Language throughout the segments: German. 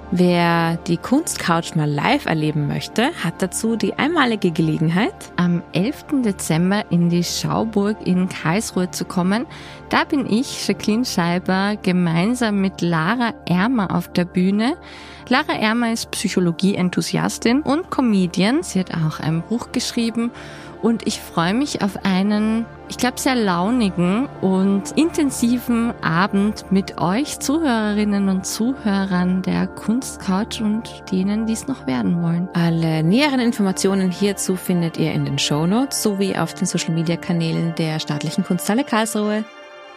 Wer die Kunstcouch mal live erleben möchte, hat dazu die einmalige Gelegenheit, am 11. Dezember in die Schauburg in Karlsruhe zu kommen. Da bin ich, Jacqueline Scheiber, gemeinsam mit Lara Ermer auf der Bühne. Lara Ermer ist Psychologie-Enthusiastin und Comedian. Sie hat auch ein Buch geschrieben. Und ich freue mich auf einen, ich glaube, sehr launigen und intensiven Abend mit euch Zuhörerinnen und Zuhörern der Kunstcouch und denen, die es noch werden wollen. Alle näheren Informationen hierzu findet ihr in den Shownotes sowie auf den Social-Media-Kanälen der Staatlichen Kunsthalle Karlsruhe.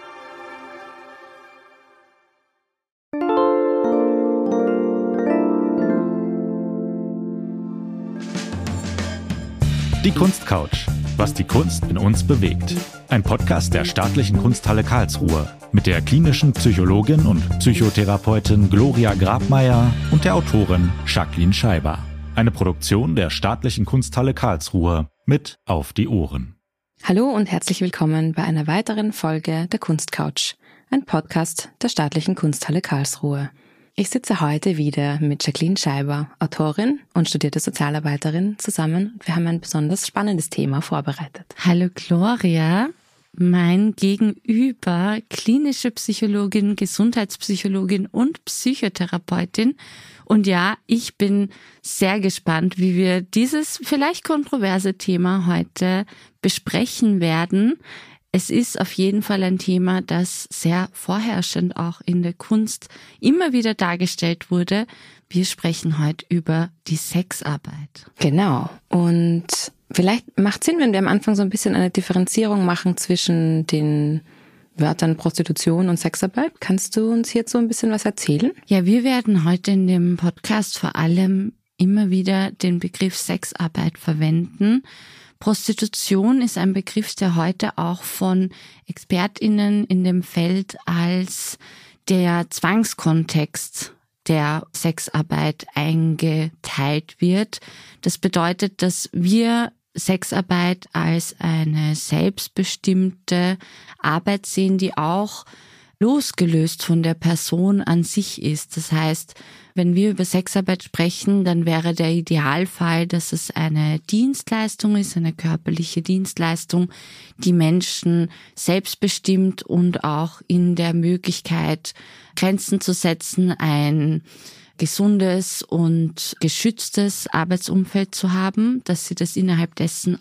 Die Kunstcouch, was die Kunst in uns bewegt. Ein Podcast der Staatlichen Kunsthalle Karlsruhe mit der klinischen Psychologin und Psychotherapeutin Gloria Grabmeier und der Autorin Jacqueline Scheiber. Eine Produktion der Staatlichen Kunsthalle Karlsruhe mit Auf die Ohren. Hallo und herzlich willkommen bei einer weiteren Folge der Kunstcouch, ein Podcast der Staatlichen Kunsthalle Karlsruhe. Ich sitze heute wieder mit Jacqueline Scheiber, Autorin und studierte Sozialarbeiterin, zusammen und wir haben ein besonders spannendes Thema vorbereitet. Hallo Gloria, mein Gegenüber, klinische Psychologin, Gesundheitspsychologin und Psychotherapeutin. Und ja, ich bin sehr gespannt, wie wir dieses vielleicht kontroverse Thema heute besprechen werden. Es ist auf jeden Fall ein Thema, das sehr vorherrschend auch in der Kunst immer wieder dargestellt wurde. Wir sprechen heute über die Sexarbeit. Genau. Und vielleicht macht es Sinn, wenn wir am Anfang so ein bisschen eine Differenzierung machen zwischen den Wörtern Prostitution und Sexarbeit. Kannst du uns hierzu ein bisschen was erzählen? Ja, wir werden heute in dem Podcast vor allem immer wieder den Begriff Sexarbeit verwenden. Prostitution ist ein Begriff, der heute auch von ExpertInnen in dem Feld als der Zwangskontext der Sexarbeit eingeteilt wird. Das bedeutet, dass wir Sexarbeit als eine selbstbestimmte Arbeit sehen, die auch losgelöst von der Person an sich ist. Das heißt, wenn wir über Sexarbeit sprechen, dann wäre der Idealfall, dass es eine Dienstleistung ist, eine körperliche Dienstleistung, die Menschen selbstbestimmt und auch in der Möglichkeit, Grenzen zu setzen, ein gesundes und geschütztes Arbeitsumfeld zu haben, dass sie das innerhalb dessen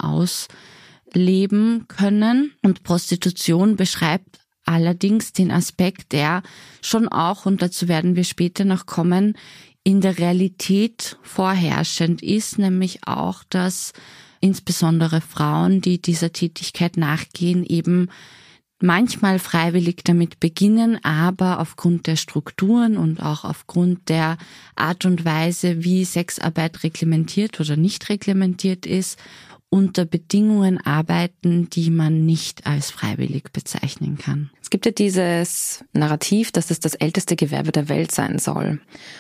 ausleben können. Und Prostitution beschreibt allerdings den Aspekt, der schon auch, und dazu werden wir später noch kommen, in der Realität vorherrschend ist, nämlich auch, dass insbesondere Frauen, die dieser Tätigkeit nachgehen, eben manchmal freiwillig damit beginnen, aber aufgrund der Strukturen und auch aufgrund der Art und Weise, wie Sexarbeit reglementiert oder nicht reglementiert ist, unter Bedingungen arbeiten, die man nicht als freiwillig bezeichnen kann. Es gibt ja dieses Narrativ, dass es das älteste Gewerbe der Welt sein soll.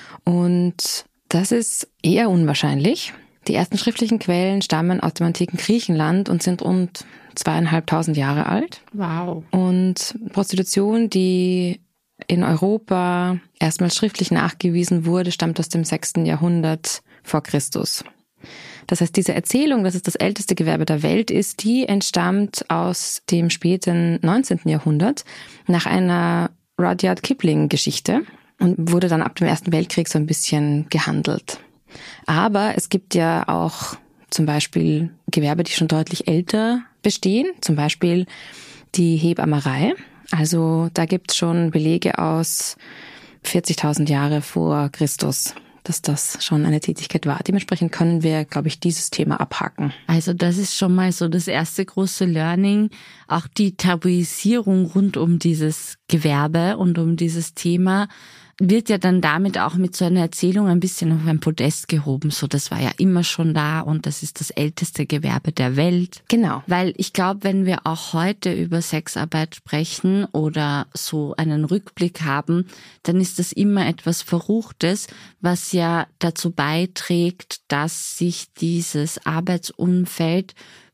Und das ist eher unwahrscheinlich. Die ersten schriftlichen Quellen stammen aus dem antiken Griechenland und sind rund 2500 Jahre alt. Wow. Und Prostitution, die in Europa erstmals schriftlich nachgewiesen wurde, stammt aus dem 6. Jahrhundert vor Christus. Das heißt, diese Erzählung, dass es das älteste Gewerbe der Welt ist, die entstammt aus dem späten 19. Jahrhundert nach einer Rudyard Kipling-Geschichte und wurde dann ab dem Ersten Weltkrieg so ein bisschen gehandelt. Aber es gibt ja auch zum Beispiel Gewerbe, die schon deutlich älter bestehen, zum Beispiel die Hebammerei. Also da gibt es schon Belege aus 40.000 Jahre vor Christus, dass das schon eine Tätigkeit war. Dementsprechend können wir, glaube ich, dieses Thema abhaken. Also das ist schon mal so das erste große Learning, auch die Tabuisierung rund um dieses Gewerbe und um dieses Thema wird ja dann damit auch mit so einer Erzählung ein bisschen auf ein Podest gehoben. So, das war ja immer schon da und das ist das älteste Gewerbe der Welt. Genau. Weil ich glaube, wenn wir auch heute über Sexarbeit sprechen oder so einen Rückblick haben, dann ist das immer etwas Verruchtes, was ja dazu beiträgt, dass sich dieses Arbeitsumfeld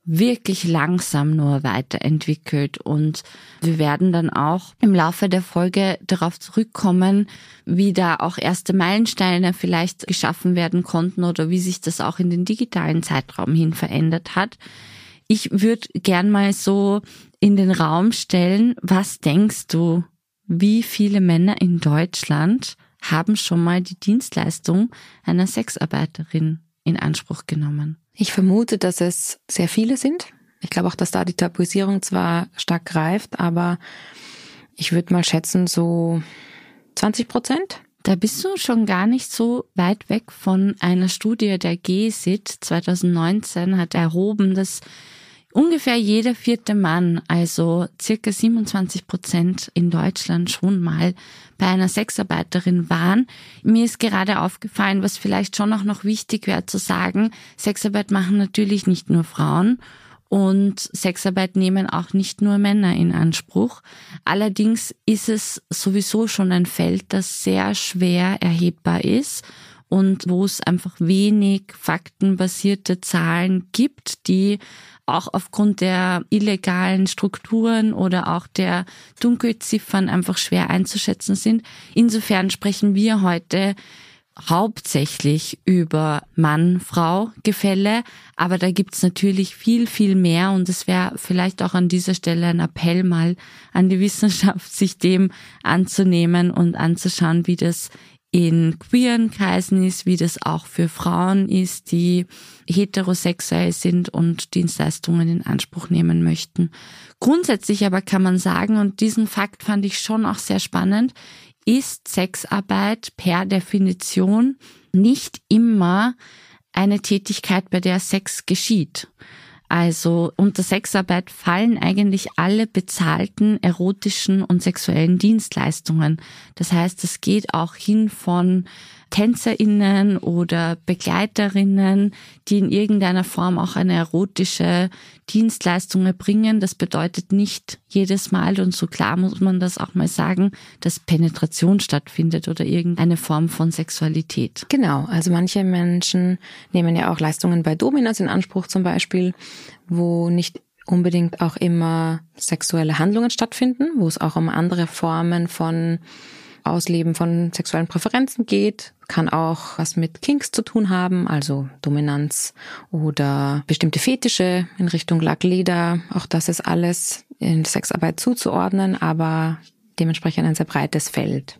wirklich langsam nur weiterentwickelt. Und wir werden dann auch im Laufe der Folge darauf zurückkommen, wie da auch erste Meilensteine vielleicht geschaffen werden konnten oder wie sich das auch in den digitalen Zeitraum hin verändert hat. Ich würde gern mal so in den Raum stellen, was denkst du, wie viele Männer in Deutschland haben schon mal die Dienstleistung einer Sexarbeiterin in Anspruch genommen? Ich vermute, dass es sehr viele sind. Ich glaube auch, dass da die Tabuisierung zwar stark greift, aber ich würde mal schätzen, so 20%. Da bist du schon gar nicht so weit weg von einer Studie der GESIT 2019 hat erhoben, dass ungefähr jeder 4. Mann, also circa 27% in Deutschland schon mal bei einer Sexarbeiterin waren. Mir ist gerade aufgefallen, was vielleicht schon auch noch wichtig wäre zu sagen, Sexarbeit machen natürlich nicht nur Frauen und Sexarbeit nehmen auch nicht nur Männer in Anspruch. Allerdings ist es sowieso schon ein Feld, das sehr schwer erhebbar ist und wo es einfach wenig faktenbasierte Zahlen gibt, die auch aufgrund der illegalen Strukturen oder auch der Dunkelziffern einfach schwer einzuschätzen sind. Insofern sprechen wir heute hauptsächlich über Mann-Frau-Gefälle, aber da gibt's natürlich viel, viel mehr und es wäre vielleicht auch an dieser Stelle ein Appell mal an die Wissenschaft, sich dem anzunehmen und anzuschauen, wie das in queeren Kreisen ist, wie das auch für Frauen ist, die heterosexuell sind und Dienstleistungen in Anspruch nehmen möchten. Grundsätzlich aber kann man sagen, und diesen Fakt fand ich schon auch sehr spannend, ist Sexarbeit per Definition nicht immer eine Tätigkeit, bei der Sex geschieht. Also unter Sexarbeit fallen eigentlich alle bezahlten erotischen und sexuellen Dienstleistungen. Das heißt, es geht auch hin von TänzerInnen oder Begleiterinnen, die in irgendeiner Form auch eine erotische Dienstleistung erbringen. Das bedeutet nicht jedes Mal, und so klar muss man das auch mal sagen, dass Penetration stattfindet oder irgendeine Form von Sexualität. Genau, also manche Menschen nehmen ja auch Leistungen bei Dominas in Anspruch zum Beispiel, wo nicht unbedingt auch immer sexuelle Handlungen stattfinden, wo es auch um andere Formen von Ausleben von sexuellen Präferenzen geht, kann auch was mit Kinks zu tun haben, also Dominanz oder bestimmte Fetische in Richtung Lack, Leder. Auch das ist alles in Sexarbeit zuzuordnen, aber dementsprechend ein sehr breites Feld.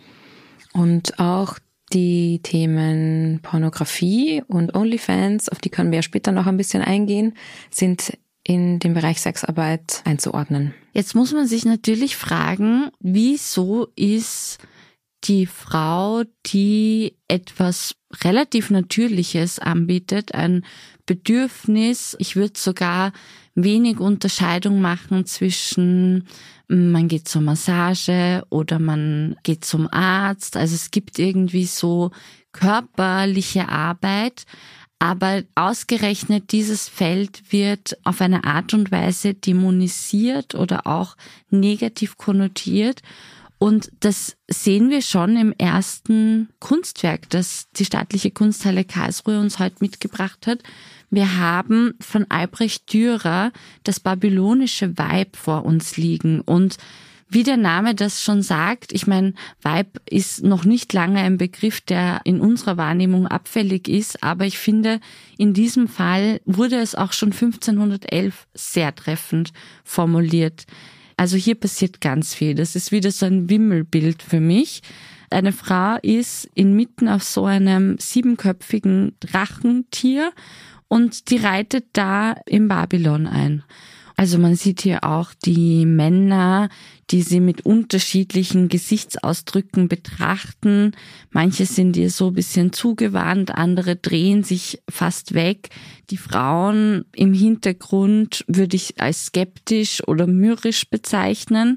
Und auch die Themen Pornografie und OnlyFans, auf die können wir ja später noch ein bisschen eingehen, sind in den Bereich Sexarbeit einzuordnen. Jetzt muss man sich natürlich fragen, wieso ist die Frau, die etwas relativ Natürliches anbietet, ein Bedürfnis, ich würde sogar wenig Unterscheidung machen zwischen man geht zur Massage oder man geht zum Arzt, also es gibt irgendwie so körperliche Arbeit, aber ausgerechnet dieses Feld wird auf eine Art und Weise dämonisiert oder auch negativ konnotiert. Und das sehen wir schon im ersten Kunstwerk, das die Staatliche Kunsthalle Karlsruhe uns heute mitgebracht hat. Wir haben von Albrecht Dürer das babylonische Weib vor uns liegen. Und wie der Name das schon sagt, ich meine, Weib ist noch nicht lange ein Begriff, der in unserer Wahrnehmung abfällig ist, aber ich finde, in diesem Fall wurde es auch schon 1511 sehr treffend formuliert. Also hier passiert ganz viel. Das ist wieder so ein Wimmelbild für mich. Eine Frau ist inmitten auf so einem 7-köpfigen Drachentier und die reitet da im Babylon ein. Also man sieht hier auch die Männer, die sie mit unterschiedlichen Gesichtsausdrücken betrachten. Manche sind ihr so ein bisschen zugewandt, andere drehen sich fast weg. Die Frauen im Hintergrund würde ich als skeptisch oder mürrisch bezeichnen.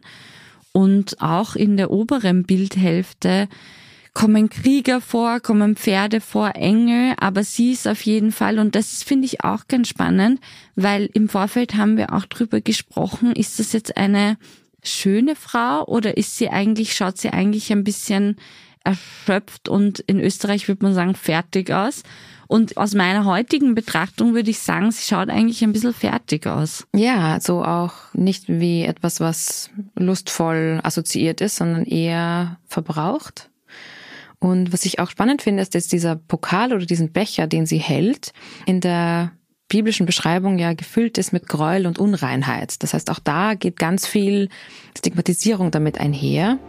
Und auch in der oberen Bildhälfte kommen Krieger vor, kommen Pferde vor, Engel, aber sie ist auf jeden Fall, und das finde ich auch ganz spannend, weil im Vorfeld haben wir auch drüber gesprochen, ist das jetzt eine schöne Frau oder schaut sie eigentlich ein bisschen erschöpft und in Österreich würde man sagen fertig aus. Und aus meiner heutigen Betrachtung würde ich sagen, sie schaut eigentlich ein bisschen fertig aus. Ja, so auch nicht wie etwas, was lustvoll assoziiert ist, sondern eher verbraucht. Und was ich auch spannend finde, ist, dass dieser Pokal oder diesen Becher, den sie hält, in der biblischen Beschreibung ja gefüllt ist mit Gräuel und Unreinheit. Das heißt, auch da geht ganz viel Stigmatisierung damit einher.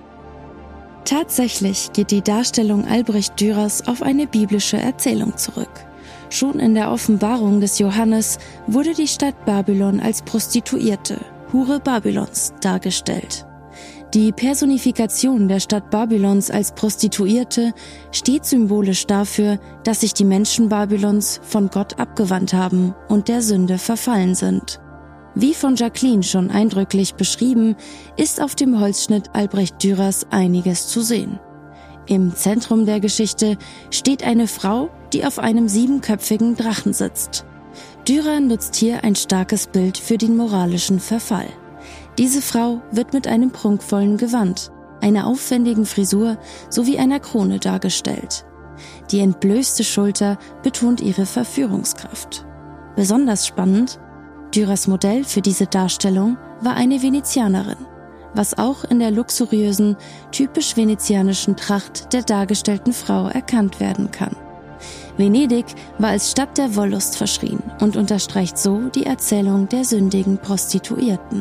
Tatsächlich geht die Darstellung Albrecht Dürers auf eine biblische Erzählung zurück. Schon in der Offenbarung des Johannes wurde die Stadt Babylon als Prostituierte, Hure Babylons, dargestellt. Die Personifikation der Stadt Babylons als Prostituierte steht symbolisch dafür, dass sich die Menschen Babylons von Gott abgewandt haben und der Sünde verfallen sind. Wie von Jacqueline schon eindrücklich beschrieben, ist auf dem Holzschnitt Albrecht Dürers einiges zu sehen. Im Zentrum der Geschichte steht eine Frau, die auf einem 7-köpfigen Drachen sitzt. Dürer nutzt hier ein starkes Bild für den moralischen Verfall. Diese Frau wird mit einem prunkvollen Gewand, einer aufwendigen Frisur sowie einer Krone dargestellt. Die entblößte Schulter betont ihre Verführungskraft. Besonders spannend: Dürers Modell für diese Darstellung war eine Venezianerin, was auch in der luxuriösen, typisch venezianischen Tracht der dargestellten Frau erkannt werden kann. Venedig war als Stadt der Wollust verschrien und unterstreicht so die Erzählung der sündigen Prostituierten.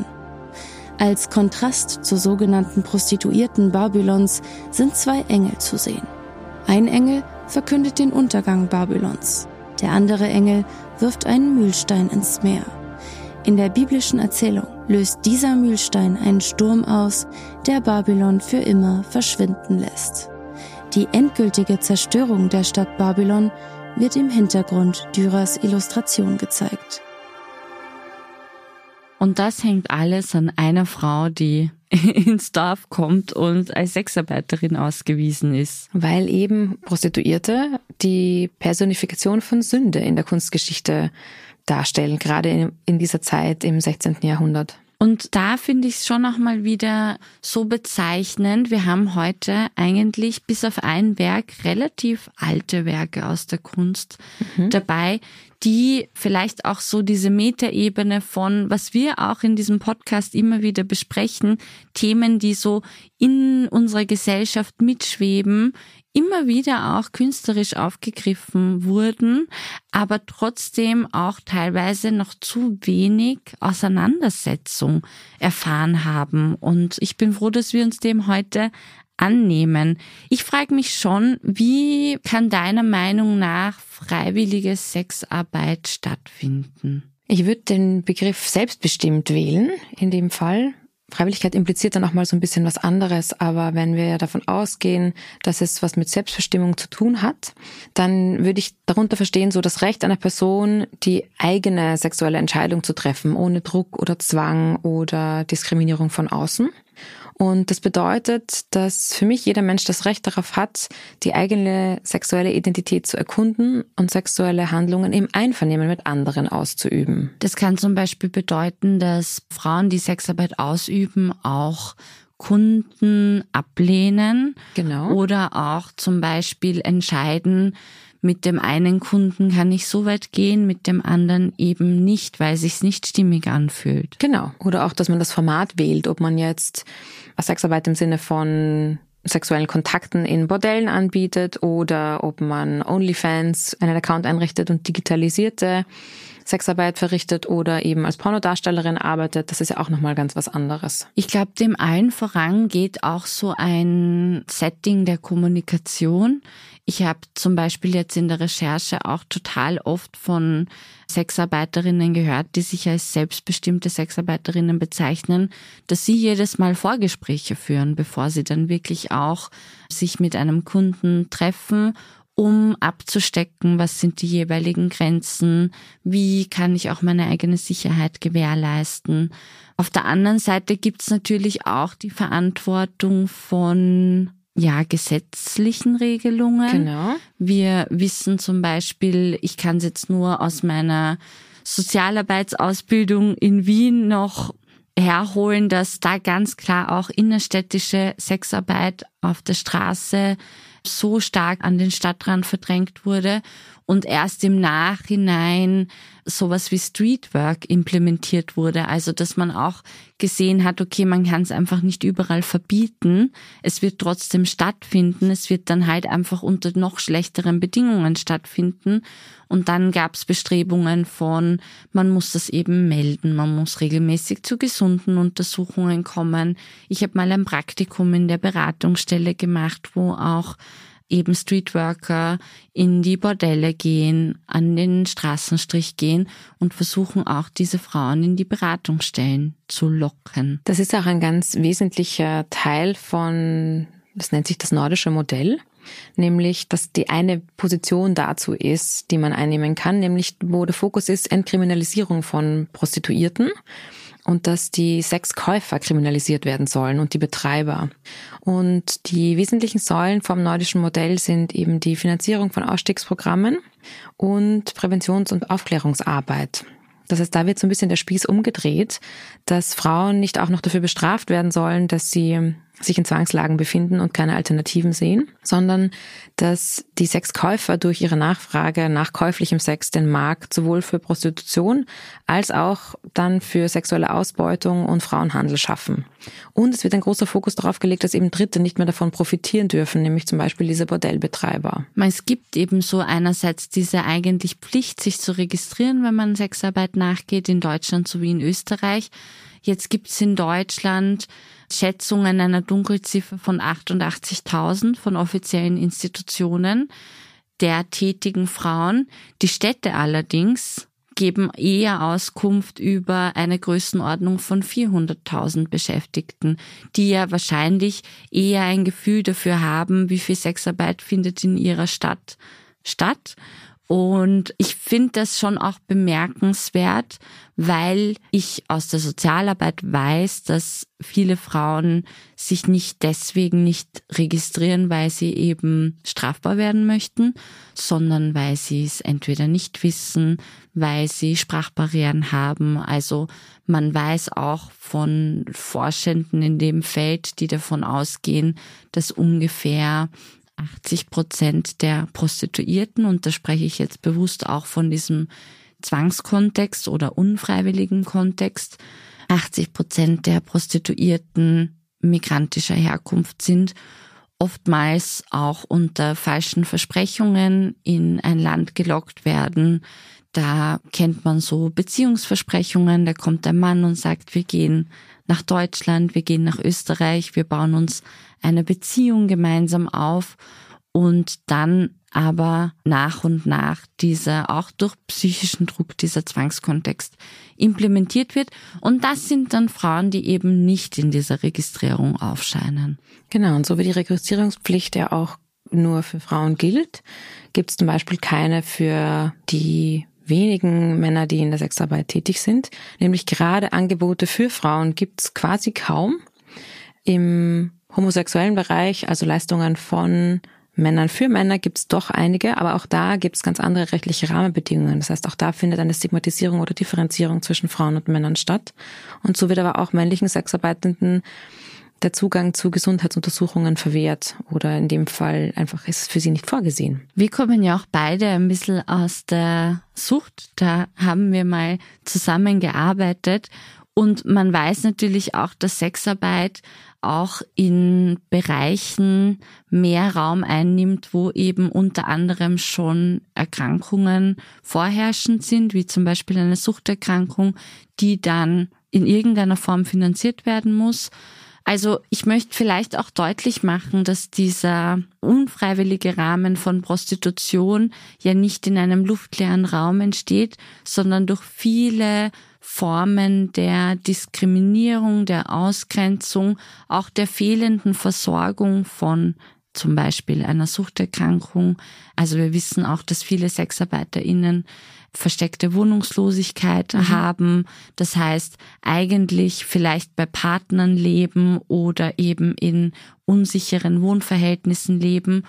Als Kontrast zur sogenannten Prostituierten Babylons sind 2 Engel zu sehen. Ein Engel verkündet den Untergang Babylons, der andere Engel wirft einen Mühlstein ins Meer. In der biblischen Erzählung löst dieser Mühlstein einen Sturm aus, der Babylon für immer verschwinden lässt. Die endgültige Zerstörung der Stadt Babylon wird im Hintergrund Dürers Illustration gezeigt. Und das hängt alles an einer Frau, die ins Dorf kommt und als Sexarbeiterin ausgewiesen ist. Weil eben Prostituierte die Personifikation von Sünde in der Kunstgeschichte darstellen, gerade in dieser Zeit im 16. Jahrhundert. Und da finde ich es schon auch mal wieder so bezeichnend. Wir haben heute eigentlich bis auf ein Werk relativ alte Werke aus der Kunst dabei, die vielleicht auch so diese Metaebene von, was wir auch in diesem Podcast immer wieder besprechen, Themen, die so in unserer Gesellschaft mitschweben, immer wieder auch künstlerisch aufgegriffen wurden, aber trotzdem auch teilweise noch zu wenig Auseinandersetzung erfahren haben. Und ich bin froh, dass wir uns dem heute annehmen. Ich frage mich schon, wie kann deiner Meinung nach freiwillige Sexarbeit stattfinden? Ich würde den Begriff selbstbestimmt wählen in dem Fall. Freiwilligkeit impliziert dann auch mal so ein bisschen was anderes, aber wenn wir davon ausgehen, dass es was mit Selbstbestimmung zu tun hat, dann würde ich darunter verstehen, so das Recht einer Person, die eigene sexuelle Entscheidung zu treffen, ohne Druck oder Zwang oder Diskriminierung von außen. Und das bedeutet, dass für mich jeder Mensch das Recht darauf hat, die eigene sexuelle Identität zu erkunden und sexuelle Handlungen im Einvernehmen mit anderen auszuüben. Das kann zum Beispiel bedeuten, dass Frauen, die Sexarbeit ausüben, auch Kunden ablehnen. Genau. Oder auch zum Beispiel entscheiden, mit dem einen Kunden kann ich so weit gehen, mit dem anderen eben nicht, weil es sich nicht stimmig anfühlt. Genau. Oder auch, dass man das Format wählt, ob man jetzt Sexarbeit im Sinne von sexuellen Kontakten in Bordellen anbietet oder ob man OnlyFans einen Account einrichtet und digitalisierte Sexarbeit verrichtet oder eben als Pornodarstellerin arbeitet. Das ist ja auch nochmal ganz was anderes. Ich glaube, dem allen voran geht auch so ein Setting der Kommunikation. Ich habe zum Beispiel jetzt in der Recherche auch total oft von Sexarbeiterinnen gehört, die sich als selbstbestimmte Sexarbeiterinnen bezeichnen, dass sie jedes Mal Vorgespräche führen, bevor sie dann wirklich auch sich mit einem Kunden treffen, um abzustecken, was sind die jeweiligen Grenzen, wie kann ich auch meine eigene Sicherheit gewährleisten. Auf der anderen Seite gibt's natürlich auch die Verantwortung von gesetzlichen Regelungen. Genau. Wir wissen zum Beispiel, ich kann es jetzt nur aus meiner Sozialarbeitsausbildung in Wien noch herholen, dass da ganz klar auch innerstädtische Sexarbeit auf der Straße so stark an den Stadtrand verdrängt wurde und erst im Nachhinein sowas wie Streetwork implementiert wurde. Also dass man auch gesehen hat, okay, man kann es einfach nicht überall verbieten. Es wird trotzdem stattfinden. Es wird dann halt einfach unter noch schlechteren Bedingungen stattfinden. Und dann gab es Bestrebungen von, man muss das eben melden, man muss regelmäßig zu gesunden Untersuchungen kommen. Ich habe mal ein Praktikum in der Beratungsstelle gemacht, wo auch eben Streetworker in die Bordelle gehen, an den Straßenstrich gehen und versuchen auch diese Frauen in die Beratungsstellen zu locken. Das ist auch ein ganz wesentlicher Teil von, das nennt sich das nordische Modell, nämlich, dass die eine Position dazu ist, die man einnehmen kann, nämlich wo der Fokus ist, Entkriminalisierung von Prostituierten. Und dass die Sexkäufer kriminalisiert werden sollen und die Betreiber. Und die wesentlichen Säulen vom nordischen Modell sind eben die Finanzierung von Ausstiegsprogrammen und Präventions- und Aufklärungsarbeit. Das heißt, da wird so ein bisschen der Spieß umgedreht, dass Frauen nicht auch noch dafür bestraft werden sollen, dass sie sich in Zwangslagen befinden und keine Alternativen sehen, sondern dass die Sexkäufer durch ihre Nachfrage nach käuflichem Sex den Markt sowohl für Prostitution als auch dann für sexuelle Ausbeutung und Frauenhandel schaffen. Und es wird ein großer Fokus darauf gelegt, dass eben Dritte nicht mehr davon profitieren dürfen, nämlich zum Beispiel diese Bordellbetreiber. Es gibt eben so einerseits diese eigentlich Pflicht, sich zu registrieren, wenn man Sexarbeit nachgeht, in Deutschland sowie in Österreich. Jetzt gibt es in Deutschland Schätzungen einer Dunkelziffer von 88.000 von offiziellen Institutionen der tätigen Frauen. Die Städte allerdings geben eher Auskunft über eine Größenordnung von 400.000 Beschäftigten, die ja wahrscheinlich eher ein Gefühl dafür haben, wie viel Sexarbeit findet in ihrer Stadt statt. Und ich finde das schon auch bemerkenswert, weil ich aus der Sozialarbeit weiß, dass viele Frauen sich nicht deswegen nicht registrieren, weil sie eben strafbar werden möchten, sondern weil sie es entweder nicht wissen, weil sie Sprachbarrieren haben. Also man weiß auch von Forschenden in dem Feld, die davon ausgehen, dass ungefähr 80% der Prostituierten, und da spreche ich jetzt bewusst auch von diesem Zwangskontext oder unfreiwilligen Kontext, 80% der Prostituierten migrantischer Herkunft sind, oftmals auch unter falschen Versprechungen in ein Land gelockt werden. Da kennt man so Beziehungsversprechungen, da kommt der Mann und sagt, wir gehen nach Deutschland, wir gehen nach Österreich, wir bauen uns eine Beziehung gemeinsam auf und dann aber nach und nach dieser, auch durch psychischen Druck, dieser Zwangskontext implementiert wird. Und das sind dann Frauen, die eben nicht in dieser Registrierung aufscheinen. Genau, und so wie die Registrierungspflicht ja auch nur für Frauen gilt, gibt es zum Beispiel keine für die wenigen Männer, die in der Sexarbeit tätig sind. Nämlich gerade Angebote für Frauen gibt es quasi kaum. Im homosexuellen Bereich, also Leistungen von Männern für Männer, gibt es doch einige, aber auch da gibt es ganz andere rechtliche Rahmenbedingungen. Das heißt, auch da findet eine Stigmatisierung oder Differenzierung zwischen Frauen und Männern statt. Und so wird aber auch männlichen Sexarbeitenden der Zugang zu Gesundheitsuntersuchungen verwehrt oder in dem Fall einfach ist es für sie nicht vorgesehen. Wir kommen ja auch beide ein bisschen aus der Sucht. Da haben wir mal zusammengearbeitet und man weiß natürlich auch, dass Sexarbeit auch in Bereichen mehr Raum einnimmt, wo eben unter anderem schon Erkrankungen vorherrschend sind, wie zum Beispiel eine Suchterkrankung, die dann in irgendeiner Form finanziert werden muss. Also ich möchte vielleicht auch deutlich machen, dass dieser unfreiwillige Rahmen von Prostitution ja nicht in einem luftleeren Raum entsteht, sondern durch viele Formen der Diskriminierung, der Ausgrenzung, auch der fehlenden Versorgung von zum Beispiel einer Suchterkrankung. Also wir wissen auch, dass viele SexarbeiterInnen versteckte Wohnungslosigkeit haben. Das heißt, eigentlich vielleicht bei Partnern leben oder eben in unsicheren Wohnverhältnissen leben.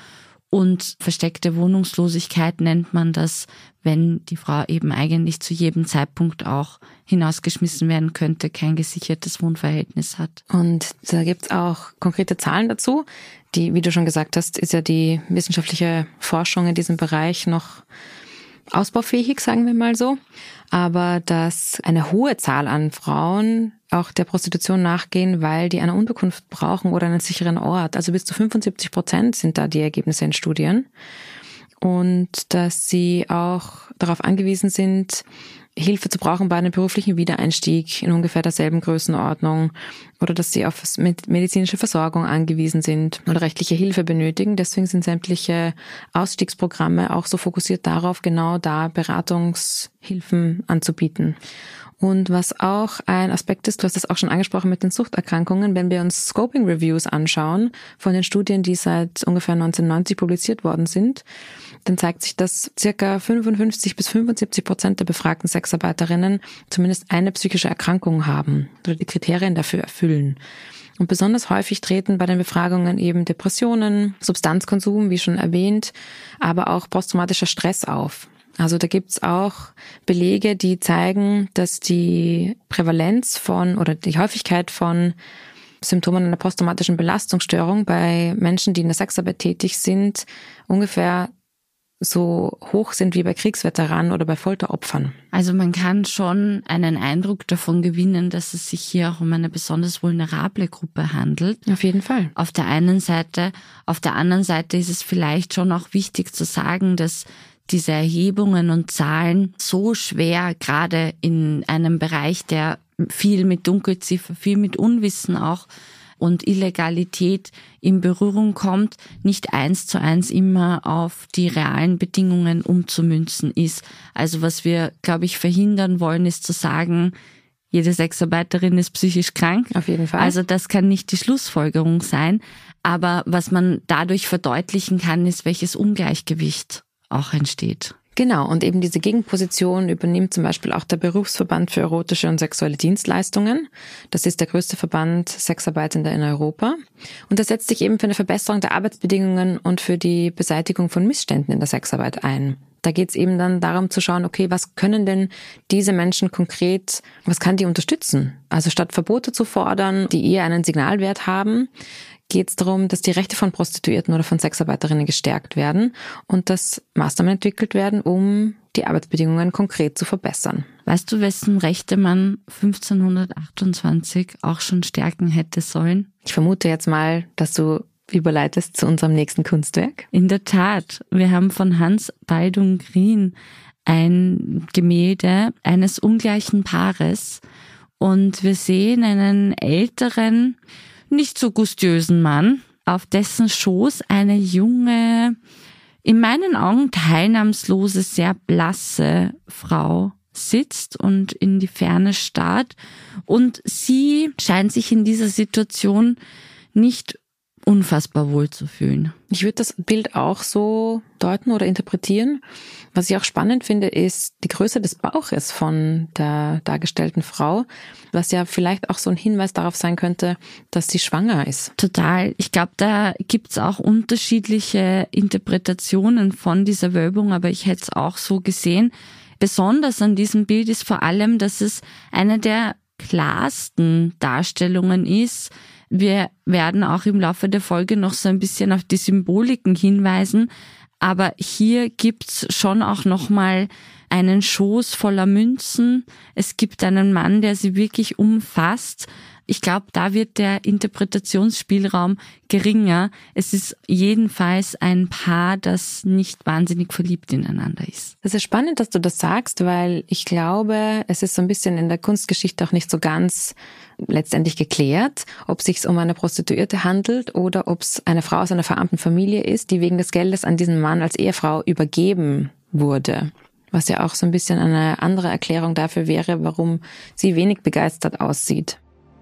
Und versteckte Wohnungslosigkeit nennt man das, wenn die Frau eben eigentlich zu jedem Zeitpunkt auch hinausgeschmissen werden könnte, kein gesichertes Wohnverhältnis hat. Und da gibt's auch konkrete Zahlen dazu. Die, wie du schon gesagt hast, ist ja die wissenschaftliche Forschung in diesem Bereich noch ausbaufähig, sagen wir mal so. Aber dass eine hohe Zahl an Frauen auch der Prostitution nachgehen, weil die eine Unterkunft brauchen oder einen sicheren Ort. Also bis zu 75% sind da die Ergebnisse in Studien. Und dass sie auch darauf angewiesen sind, Hilfe zu brauchen bei einem beruflichen Wiedereinstieg in ungefähr derselben Größenordnung oder dass sie auf medizinische Versorgung angewiesen sind oder rechtliche Hilfe benötigen. Deswegen sind sämtliche Ausstiegsprogramme auch so fokussiert darauf, genau da Beratungshilfen anzubieten. Und was auch ein Aspekt ist, du hast es auch schon angesprochen mit den Suchterkrankungen, wenn wir uns Scoping-Reviews anschauen von den Studien, die seit ungefähr 1990 publiziert worden sind, dann zeigt sich, dass ca. 55-75% der befragten Sexarbeiterinnen zumindest eine psychische Erkrankung haben oder die Kriterien dafür erfüllen. Und besonders häufig treten bei den Befragungen eben Depressionen, Substanzkonsum, wie schon erwähnt, aber auch posttraumatischer Stress auf. Also da gibt's auch Belege, die zeigen, dass die Prävalenz von oder die Häufigkeit von Symptomen einer posttraumatischen Belastungsstörung bei Menschen, die in der Sexarbeit tätig sind, ungefähr so hoch sind wie bei Kriegsveteranen oder bei Folteropfern. Also man kann schon einen Eindruck davon gewinnen, dass es sich hier auch um eine besonders vulnerable Gruppe handelt. Auf jeden Fall. Auf der einen Seite. Auf der anderen Seite ist es vielleicht schon auch wichtig zu sagen, dass diese Erhebungen und Zahlen so schwer, gerade in einem Bereich, der viel mit Dunkelziffer, viel mit Unwissen auch und Illegalität in Berührung kommt, nicht 1:1 immer auf die realen Bedingungen umzumünzen ist. Also was wir, glaube ich, verhindern wollen, ist zu sagen, jede Sexarbeiterin ist psychisch krank. Auf jeden Fall. Also das kann nicht die Schlussfolgerung sein. Aber was man dadurch verdeutlichen kann, ist, welches Ungleichgewicht auch entsteht. Genau, und eben diese Gegenposition übernimmt zum Beispiel auch der Berufsverband für erotische und sexuelle Dienstleistungen. Das ist der größte Verband Sexarbeitender in Europa. Und das setzt sich eben für eine Verbesserung der Arbeitsbedingungen und für die Beseitigung von Missständen in der Sexarbeit ein. Da geht es eben dann darum zu schauen, okay, was können denn diese Menschen konkret, was kann die unterstützen? Also statt Verbote zu fordern, die eher einen Signalwert haben, geht es darum, dass die Rechte von Prostituierten oder von Sexarbeiterinnen gestärkt werden und dass Maßnahmen entwickelt werden, um die Arbeitsbedingungen konkret zu verbessern. Weißt du, wessen Rechte man 1528 auch schon stärken hätte sollen? Ich vermute jetzt mal, dass du überleitest zu unserem nächsten Kunstwerk. In der Tat, wir haben von Hans Baldung-Grien ein Gemälde eines ungleichen Paares und wir sehen einen älteren, nicht so gustiösen Mann, auf dessen Schoß eine junge, in meinen Augen teilnahmslose, sehr blasse Frau sitzt und in die Ferne starrt. Und sie scheint sich in dieser Situation nicht unfassbar wohl zu fühlen. Ich würde das Bild auch so deuten oder interpretieren. Was ich auch spannend finde, ist die Größe des Bauches von der dargestellten Frau, was ja vielleicht auch so ein Hinweis darauf sein könnte, dass sie schwanger ist. Total. Ich glaube, da gibt's auch unterschiedliche Interpretationen von dieser Wölbung, aber ich hätte es auch so gesehen. Besonders an diesem Bild ist vor allem, dass es eine der klarsten Darstellungen ist. Wir werden auch im Laufe der Folge noch so ein bisschen auf die Symboliken hinweisen, aber hier gibt's schon auch nochmal einen Schoß voller Münzen. Es gibt einen Mann, der sie wirklich umfasst. Ich glaube, da wird der Interpretationsspielraum geringer. Es ist jedenfalls ein Paar, das nicht wahnsinnig verliebt ineinander ist. Das ist spannend, dass du das sagst, weil ich glaube, es ist so ein bisschen in der Kunstgeschichte auch nicht so ganz letztendlich geklärt, ob es sich um eine Prostituierte handelt oder ob es eine Frau aus einer verarmten Familie ist, die wegen des Geldes an diesen Mann als Ehefrau übergeben wurde. Was ja auch so ein bisschen eine andere Erklärung dafür wäre, warum sie wenig begeistert aussieht.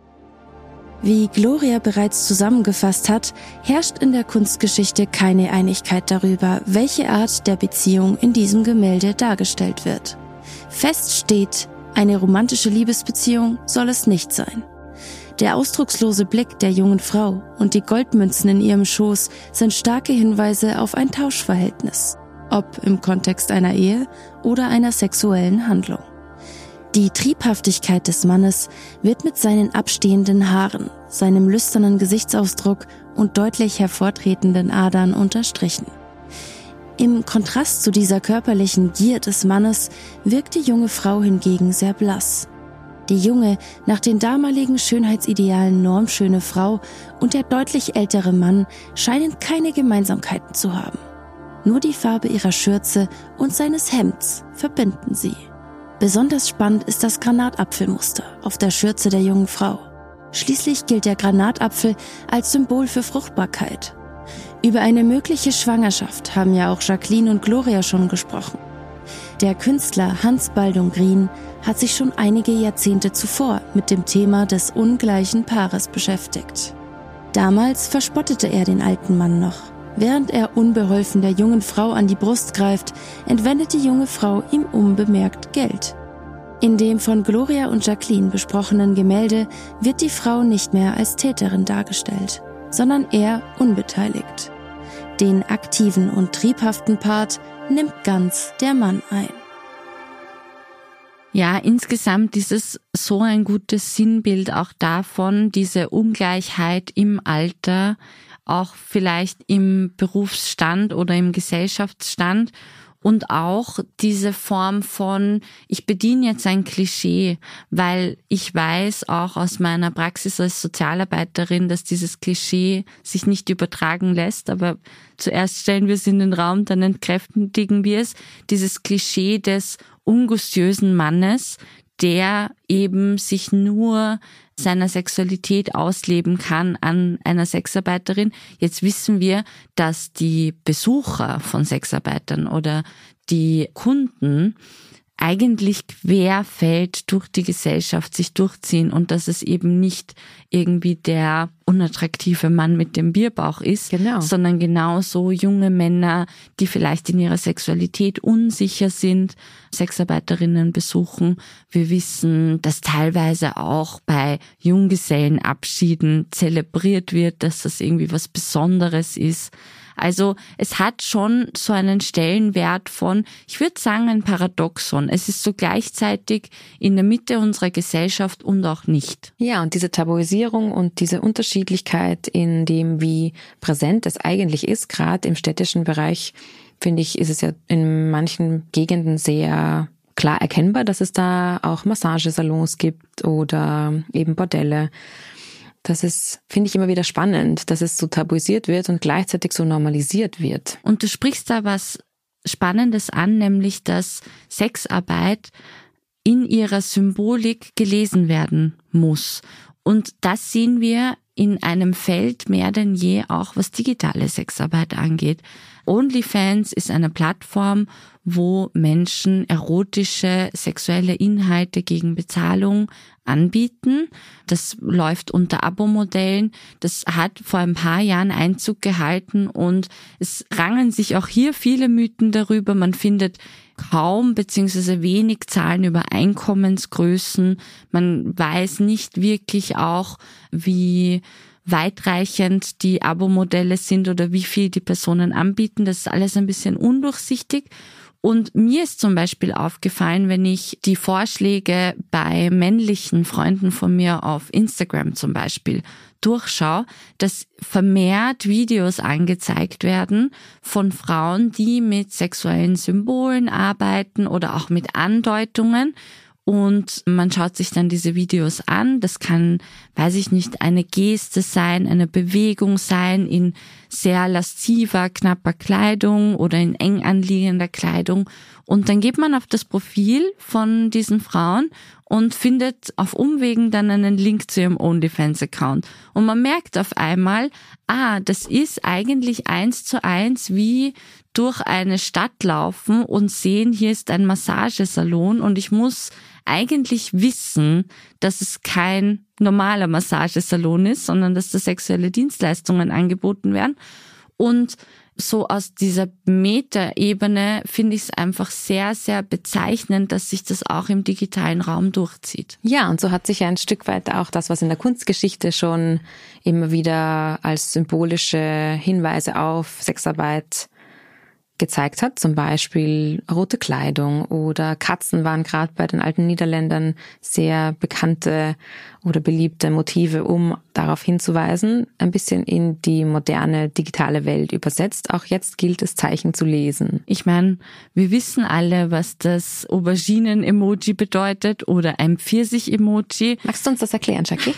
Wie Gloria bereits zusammengefasst hat, herrscht in der Kunstgeschichte keine Einigkeit darüber, welche Art der Beziehung in diesem Gemälde dargestellt wird. Fest steht, eine romantische Liebesbeziehung soll es nicht sein. Der ausdruckslose Blick der jungen Frau und die Goldmünzen in ihrem Schoß sind starke Hinweise auf ein Tauschverhältnis, ob im Kontext einer Ehe oder einer sexuellen Handlung. Die Triebhaftigkeit des Mannes wird mit seinen abstehenden Haaren, seinem lüsternen Gesichtsausdruck und deutlich hervortretenden Adern unterstrichen. Im Kontrast zu dieser körperlichen Gier des Mannes wirkt die junge Frau hingegen sehr blass. Die junge, nach den damaligen Schönheitsidealen normschöne Frau und der deutlich ältere Mann scheinen keine Gemeinsamkeiten zu haben. Nur die Farbe ihrer Schürze und seines Hemds verbinden sie. Besonders spannend ist das Granatapfelmuster auf der Schürze der jungen Frau. Schließlich gilt der Granatapfel als Symbol für Fruchtbarkeit. Über eine mögliche Schwangerschaft haben ja auch Jacqueline und Gloria schon gesprochen. Der Künstler Hans Baldung Grien hat sich schon einige Jahrzehnte zuvor mit dem Thema des ungleichen Paares beschäftigt. Damals verspottete er den alten Mann noch. Während er unbeholfen der jungen Frau an die Brust greift, entwendet die junge Frau ihm unbemerkt Geld. In dem von Gloria und Jacqueline besprochenen Gemälde wird die Frau nicht mehr als Täterin dargestellt, sondern eher unbeteiligt. Den aktiven und triebhaften Part nimmt ganz der Mann ein. Ja, insgesamt ist es so ein gutes Sinnbild auch davon, diese Ungleichheit im Alter, auch vielleicht im Berufsstand oder im Gesellschaftsstand und auch diese Form von, ich bediene jetzt ein Klischee, weil ich weiß auch aus meiner Praxis als Sozialarbeiterin, dass dieses Klischee sich nicht übertragen lässt, aber zuerst stellen wir es in den Raum, dann entkräftigen wir es, dieses Klischee des ungustiösen Mannes, der eben sich nur seiner Sexualität ausleben kann an einer Sexarbeiterin. Jetzt wissen wir, dass die Besucher von Sexarbeitern oder die Kunden eigentlich querfeld durch die Gesellschaft sich durchziehen und dass es eben nicht irgendwie der unattraktive Mann mit dem Bierbauch ist, sondern genauso junge Männer, die vielleicht in ihrer Sexualität unsicher sind, Sexarbeiterinnen besuchen. Wir wissen, dass teilweise auch bei Junggesellenabschieden zelebriert wird, dass das irgendwie was Besonderes ist. Also es hat schon so einen Stellenwert von, ich würde sagen, ein Paradoxon. Es ist so gleichzeitig in der Mitte unserer Gesellschaft und auch nicht. Ja, und diese Tabuisierung und diese Unterschiedlichkeit in dem, wie präsent es eigentlich ist, gerade im städtischen Bereich, finde ich, ist es ja in manchen Gegenden sehr klar erkennbar, dass es da auch Massagesalons gibt oder eben Bordelle. Das ist, finde ich, immer wieder spannend, dass es so tabuisiert wird und gleichzeitig so normalisiert wird. Und du sprichst da was Spannendes an, nämlich dass Sexarbeit in ihrer Symbolik gelesen werden muss. Und das sehen wir in einem Feld mehr denn je auch, was digitale Sexarbeit angeht. OnlyFans ist eine Plattform, wo Menschen erotische, sexuelle Inhalte gegen Bezahlung anbieten. Das läuft unter Abo-Modellen. Das hat vor ein paar Jahren Einzug gehalten und es rangen sich auch hier viele Mythen darüber. Man findet kaum bzw. wenig Zahlen über Einkommensgrößen. Man weiß nicht wirklich auch, wie weitreichend die Abo-Modelle sind oder wie viel die Personen anbieten. Das ist alles ein bisschen undurchsichtig. Und mir ist zum Beispiel aufgefallen, wenn ich die Vorschläge bei männlichen Freunden von mir auf Instagram zum Beispiel durchschaue, dass vermehrt Videos angezeigt werden von Frauen, die mit sexuellen Symbolen arbeiten oder auch mit Andeutungen. Und man schaut sich dann diese Videos an. Das kann, weiß ich nicht, eine Geste sein, eine Bewegung sein in sehr lasziver, knapper Kleidung oder in eng anliegender Kleidung. Und dann geht man auf das Profil von diesen Frauen und findet auf Umwegen dann einen Link zu ihrem OnlyFans-Account. Und man merkt auf einmal, das ist eigentlich 1:1 wie durch eine Stadt laufen und sehen, hier ist ein Massagesalon und ich muss eigentlich wissen, dass es kein normaler Massagesalon ist, sondern dass da sexuelle Dienstleistungen angeboten werden. Und so aus dieser Metaebene finde ich es einfach sehr, sehr bezeichnend, dass sich das auch im digitalen Raum durchzieht. Ja, und so hat sich ja ein Stück weit auch das, was in der Kunstgeschichte schon immer wieder als symbolische Hinweise auf Sexarbeit gezeigt hat, zum Beispiel rote Kleidung oder Katzen waren gerade bei den alten Niederländern sehr bekannte oder beliebte Motive, um darauf hinzuweisen, ein bisschen in die moderne digitale Welt übersetzt. Auch jetzt gilt es, Zeichen zu lesen. Ich meine, wir wissen alle, was das Auberginen-Emoji bedeutet oder ein Pfirsich-Emoji. Magst du uns das erklären, Jackie?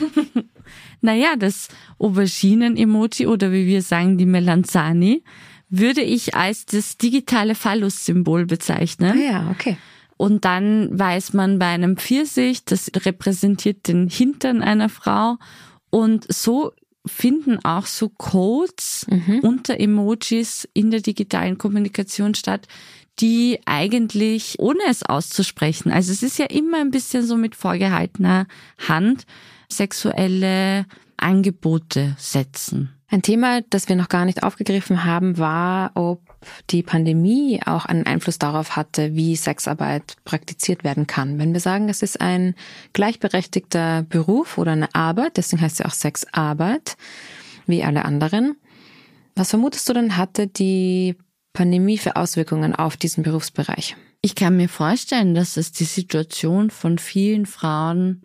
Naja, das Auberginen-Emoji oder wie wir sagen, die Melanzani, würde ich als das digitale Phallus-Symbol bezeichnen. Ah ja, okay. Und dann weiß man bei einem Pfirsich, das repräsentiert den Hintern einer Frau. Und so finden auch so Codes unter Emojis in der digitalen Kommunikation statt, die eigentlich, ohne es auszusprechen, also es ist ja immer ein bisschen so mit vorgehaltener Hand, sexuelle Angebote setzen. Ein Thema, das wir noch gar nicht aufgegriffen haben, war, ob die Pandemie auch einen Einfluss darauf hatte, wie Sexarbeit praktiziert werden kann. Wenn wir sagen, es ist ein gleichberechtigter Beruf oder eine Arbeit, deswegen heißt sie auch Sexarbeit, wie alle anderen. Was vermutest du denn, hatte die Pandemie für Auswirkungen auf diesen Berufsbereich? Ich kann mir vorstellen, dass es die Situation von vielen Frauen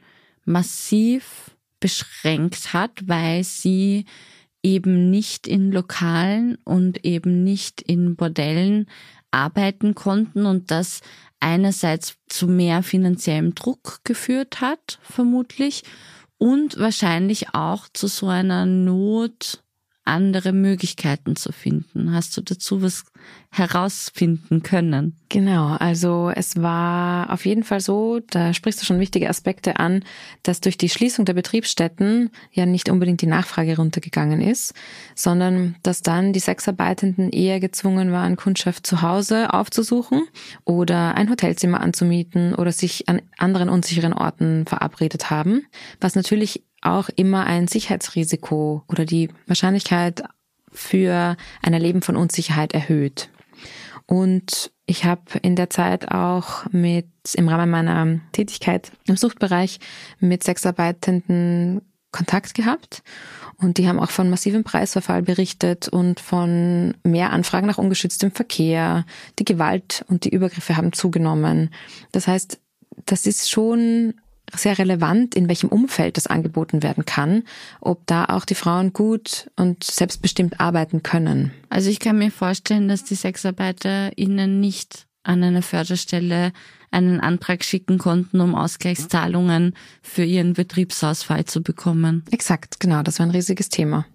massiv beschränkt hat, weil sie eben nicht in Lokalen und eben nicht in Bordellen arbeiten konnten und das einerseits zu mehr finanziellem Druck geführt hat, vermutlich, und wahrscheinlich auch zu so einer Not, andere Möglichkeiten zu finden. Hast du dazu was herausfinden können? Genau, also es war auf jeden Fall so, da sprichst du schon wichtige Aspekte an, dass durch die Schließung der Betriebsstätten ja nicht unbedingt die Nachfrage runtergegangen ist, sondern dass dann die Sexarbeitenden eher gezwungen waren, Kundschaft zu Hause aufzusuchen oder ein Hotelzimmer anzumieten oder sich an anderen unsicheren Orten verabredet haben, was natürlich auch immer ein Sicherheitsrisiko oder die Wahrscheinlichkeit für ein Erleben von Unsicherheit erhöht. Und ich habe in der Zeit auch im Rahmen meiner Tätigkeit im Suchtbereich mit Sexarbeitenden Kontakt gehabt. Und die haben auch von massivem Preisverfall berichtet und von mehr Anfragen nach ungeschütztem Verkehr. Die Gewalt und die Übergriffe haben zugenommen. Das heißt, das ist schon sehr relevant, in welchem Umfeld das angeboten werden kann, ob da auch die Frauen gut und selbstbestimmt arbeiten können. Also ich kann mir vorstellen, dass die SexarbeiterInnen nicht an einer Förderstelle einen Antrag schicken konnten, um Ausgleichszahlungen für ihren Betriebsausfall zu bekommen. Exakt, genau, das war ein riesiges Thema.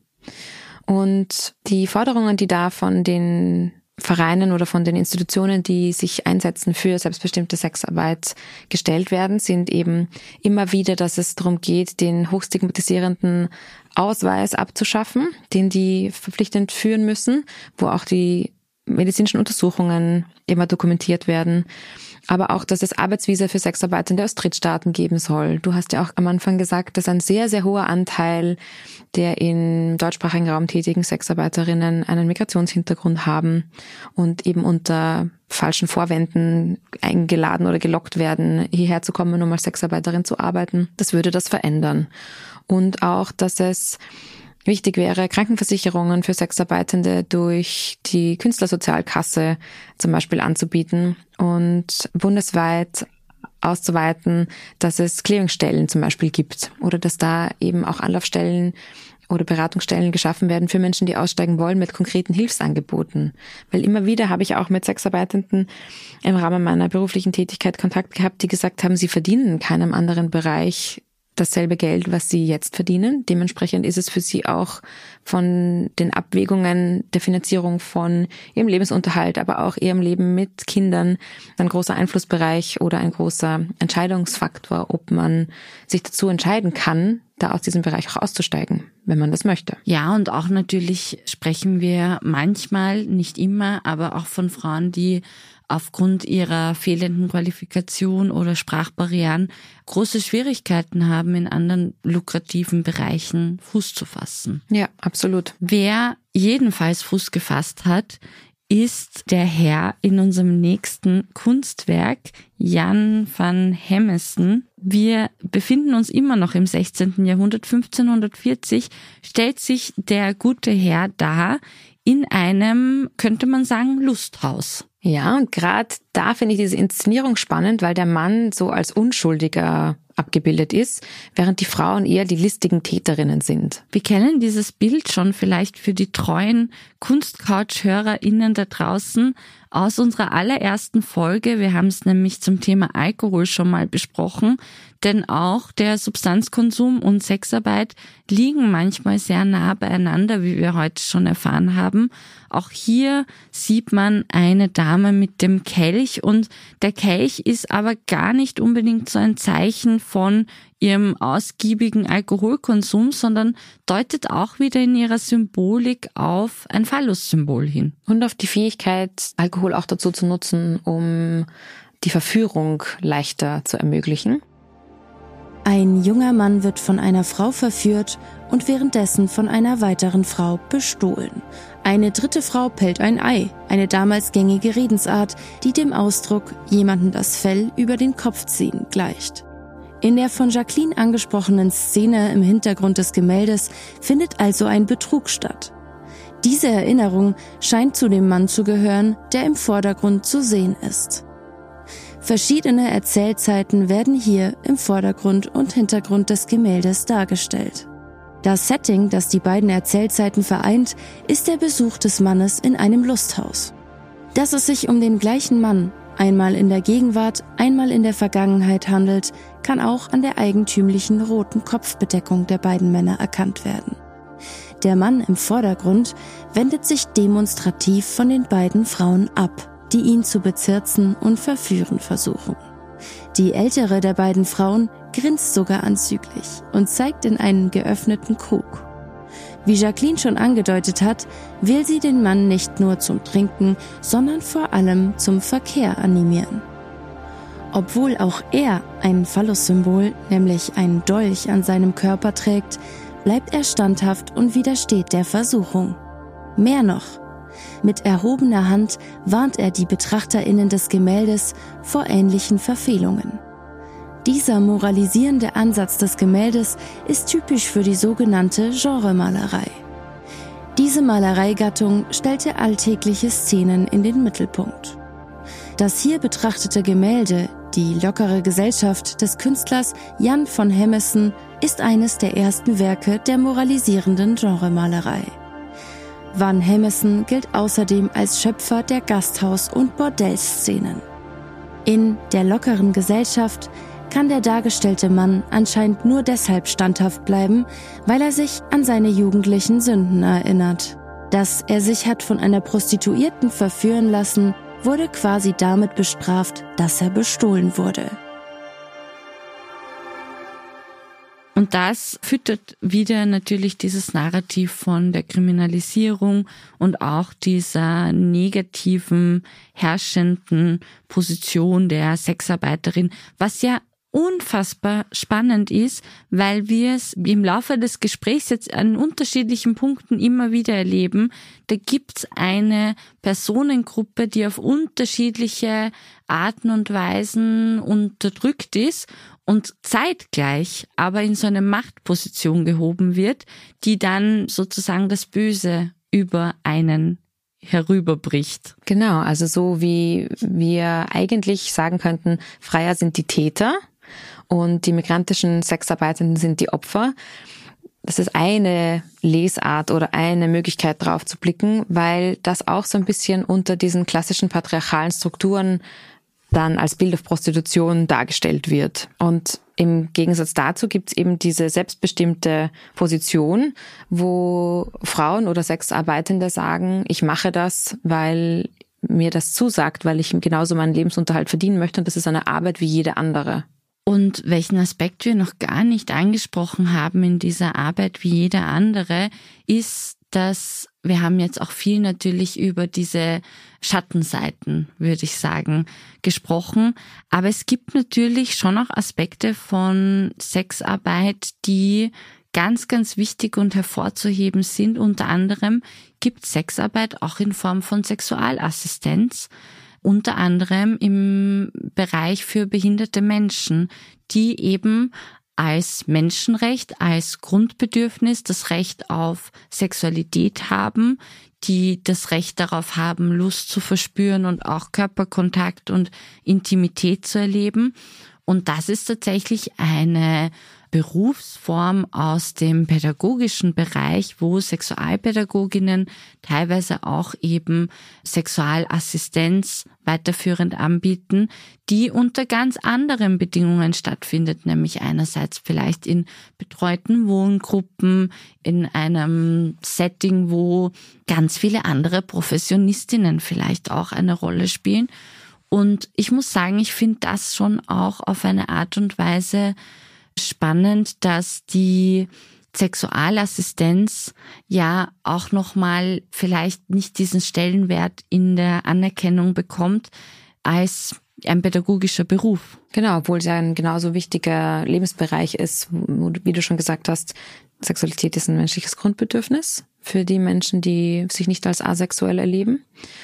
Und die Forderungen, die da von den Vereinen oder von den Institutionen, die sich einsetzen für selbstbestimmte Sexarbeit, gestellt werden, sind eben immer wieder, dass es darum geht, den hochstigmatisierenden Ausweis abzuschaffen, den die verpflichtend führen müssen, wo auch die medizinischen Untersuchungen immer dokumentiert werden. Aber auch, dass es Arbeitsvisa für Sexarbeitende aus Drittstaaten geben soll. Du hast ja auch am Anfang gesagt, dass ein sehr, sehr hoher Anteil der im deutschsprachigen Raum tätigen Sexarbeiterinnen einen Migrationshintergrund haben und eben unter falschen Vorwänden eingeladen oder gelockt werden, hierher zu kommen, um als Sexarbeiterin zu arbeiten. Das würde das verändern. Und auch, dass es wichtig wäre, Krankenversicherungen für Sexarbeitende durch die Künstlersozialkasse zum Beispiel anzubieten und bundesweit auszuweiten, dass es Clearingstellen zum Beispiel gibt oder dass da eben auch Anlaufstellen oder Beratungsstellen geschaffen werden für Menschen, die aussteigen wollen, mit konkreten Hilfsangeboten. Weil immer wieder habe ich auch mit Sexarbeitenden im Rahmen meiner beruflichen Tätigkeit Kontakt gehabt, die gesagt haben, sie verdienen in keinem anderen Bereich dasselbe Geld, was sie jetzt verdienen. Dementsprechend ist es für sie auch von den Abwägungen der Finanzierung von ihrem Lebensunterhalt, aber auch ihrem Leben mit Kindern ein großer Einflussbereich oder ein großer Entscheidungsfaktor, ob man sich dazu entscheiden kann, da aus diesem Bereich auch auszusteigen, wenn man das möchte. Ja, und auch natürlich sprechen wir manchmal, nicht immer, aber auch von Frauen, die aufgrund ihrer fehlenden Qualifikation oder Sprachbarrieren große Schwierigkeiten haben, in anderen lukrativen Bereichen Fuß zu fassen. Ja, absolut. Wer jedenfalls Fuß gefasst hat, ist der Herr in unserem nächsten Kunstwerk, Jan van Hemesen. Wir befinden uns immer noch im 16. Jahrhundert. 1540 stellt sich der gute Herr dar in einem, könnte man sagen, Lusthaus. Ja, und gerade da finde ich diese Inszenierung spannend, weil der Mann so als Unschuldiger abgebildet ist, während die Frauen eher die listigen Täterinnen sind. Wir kennen dieses Bild schon vielleicht für die treuen Kunstcouch-HörerInnen da draußen aus unserer allerersten Folge. Wir haben es nämlich zum Thema Alkohol schon mal besprochen, denn auch der Substanzkonsum und Sexarbeit liegen manchmal sehr nah beieinander, wie wir heute schon erfahren haben. Auch hier sieht man eine Dame mit dem Kelch und der Kelch ist aber gar nicht unbedingt so ein Zeichen von ihrem ausgiebigen Alkoholkonsum, sondern deutet auch wieder in ihrer Symbolik auf ein Phallus-Symbol hin. Und auf die Fähigkeit, Alkohol auch dazu zu nutzen, um die Verführung leichter zu ermöglichen. Ein junger Mann wird von einer Frau verführt und währenddessen von einer weiteren Frau bestohlen. Eine dritte Frau pellt ein Ei, eine damals gängige Redensart, die dem Ausdruck jemanden das Fell über den Kopf ziehen gleicht. In der von Jacqueline angesprochenen Szene im Hintergrund des Gemäldes findet also ein Betrug statt. Diese Erinnerung scheint zu dem Mann zu gehören, der im Vordergrund zu sehen ist. Verschiedene Erzählzeiten werden hier im Vordergrund und Hintergrund des Gemäldes dargestellt. Das Setting, das die beiden Erzählzeiten vereint, ist der Besuch des Mannes in einem Lusthaus. Dass es sich um den gleichen Mann, einmal in der Gegenwart, einmal in der Vergangenheit handelt, kann auch an der eigentümlichen roten Kopfbedeckung der beiden Männer erkannt werden. Der Mann im Vordergrund wendet sich demonstrativ von den beiden Frauen ab, die ihn zu bezirzen und verführen versuchen. Die ältere der beiden Frauen grinst sogar anzüglich und zeigt in einen geöffneten Krug. Wie Jacqueline schon angedeutet hat, will sie den Mann nicht nur zum Trinken, sondern vor allem zum Verkehr animieren. Obwohl auch er ein Phallus-Symbol, nämlich einen Dolch an seinem Körper trägt, bleibt er standhaft und widersteht der Versuchung. Mehr noch, mit erhobener Hand warnt er die BetrachterInnen des Gemäldes vor ähnlichen Verfehlungen. Dieser moralisierende Ansatz des Gemäldes ist typisch für die sogenannte Genremalerei. Diese Malereigattung stellte alltägliche Szenen in den Mittelpunkt. Das hier betrachtete Gemälde, die lockere Gesellschaft des Künstlers Jan van Hemesen, ist eines der ersten Werke der moralisierenden Genremalerei. Van Hemesen gilt außerdem als Schöpfer der Gasthaus- und Bordellszenen. In der lockeren Gesellschaft kann der dargestellte Mann anscheinend nur deshalb standhaft bleiben, weil er sich an seine jugendlichen Sünden erinnert. Dass er sich hat von einer Prostituierten verführen lassen, wurde quasi damit bestraft, dass er bestohlen wurde. Und das füttert wieder natürlich dieses Narrativ von der Kriminalisierung und auch dieser negativen, herrschenden Position der Sexarbeiterin, was ja unfassbar spannend ist, weil wir es im Laufe des Gesprächs jetzt an unterschiedlichen Punkten immer wieder erleben. Da gibt's eine Personengruppe, die auf unterschiedliche Arten und Weisen unterdrückt ist und zeitgleich aber in so eine Machtposition gehoben wird, die dann sozusagen das Böse über einen herüberbricht. Genau, also so wie wir eigentlich sagen könnten, Freier sind die Täter und die migrantischen Sexarbeitenden sind die Opfer. Das ist eine Lesart oder eine Möglichkeit drauf zu blicken, weil das auch so ein bisschen unter diesen klassischen patriarchalen Strukturen dann als Bild auf Prostitution dargestellt wird. Und im Gegensatz dazu gibt es eben diese selbstbestimmte Position, wo Frauen oder Sexarbeitende sagen, ich mache das, weil mir das zusagt, weil ich genauso meinen Lebensunterhalt verdienen möchte und das ist eine Arbeit wie jede andere. Und welchen Aspekt wir noch gar nicht angesprochen haben in dieser Arbeit wie jeder andere, ist, dass wir haben jetzt auch viel natürlich über diese Schattenseiten, würde ich sagen, gesprochen. Aber es gibt natürlich schon auch Aspekte von Sexarbeit, die ganz, ganz wichtig und hervorzuheben sind. Unter anderem gibt Sexarbeit auch in Form von Sexualassistenz, unter anderem im Bereich für behinderte Menschen, die eben als Menschenrecht, als Grundbedürfnis das Recht auf Sexualität haben, die das Recht darauf haben, Lust zu verspüren und auch Körperkontakt und Intimität zu erleben. Und das ist tatsächlich eine Berufsform aus dem pädagogischen Bereich, wo Sexualpädagoginnen teilweise auch eben Sexualassistenz weiterführend anbieten, die unter ganz anderen Bedingungen stattfindet, nämlich einerseits vielleicht in betreuten Wohngruppen, in einem Setting, wo ganz viele andere Professionistinnen vielleicht auch eine Rolle spielen. Und ich muss sagen, ich finde das schon auch auf eine Art und Weise spannend, dass die Sexualassistenz ja auch nochmal vielleicht nicht diesen Stellenwert in der Anerkennung bekommt als ein pädagogischer Beruf. Genau, obwohl es ja ein genauso wichtiger Lebensbereich ist, wie du schon gesagt hast, Sexualität ist ein menschliches Grundbedürfnis für die Menschen, die sich nicht als asexuell erleben.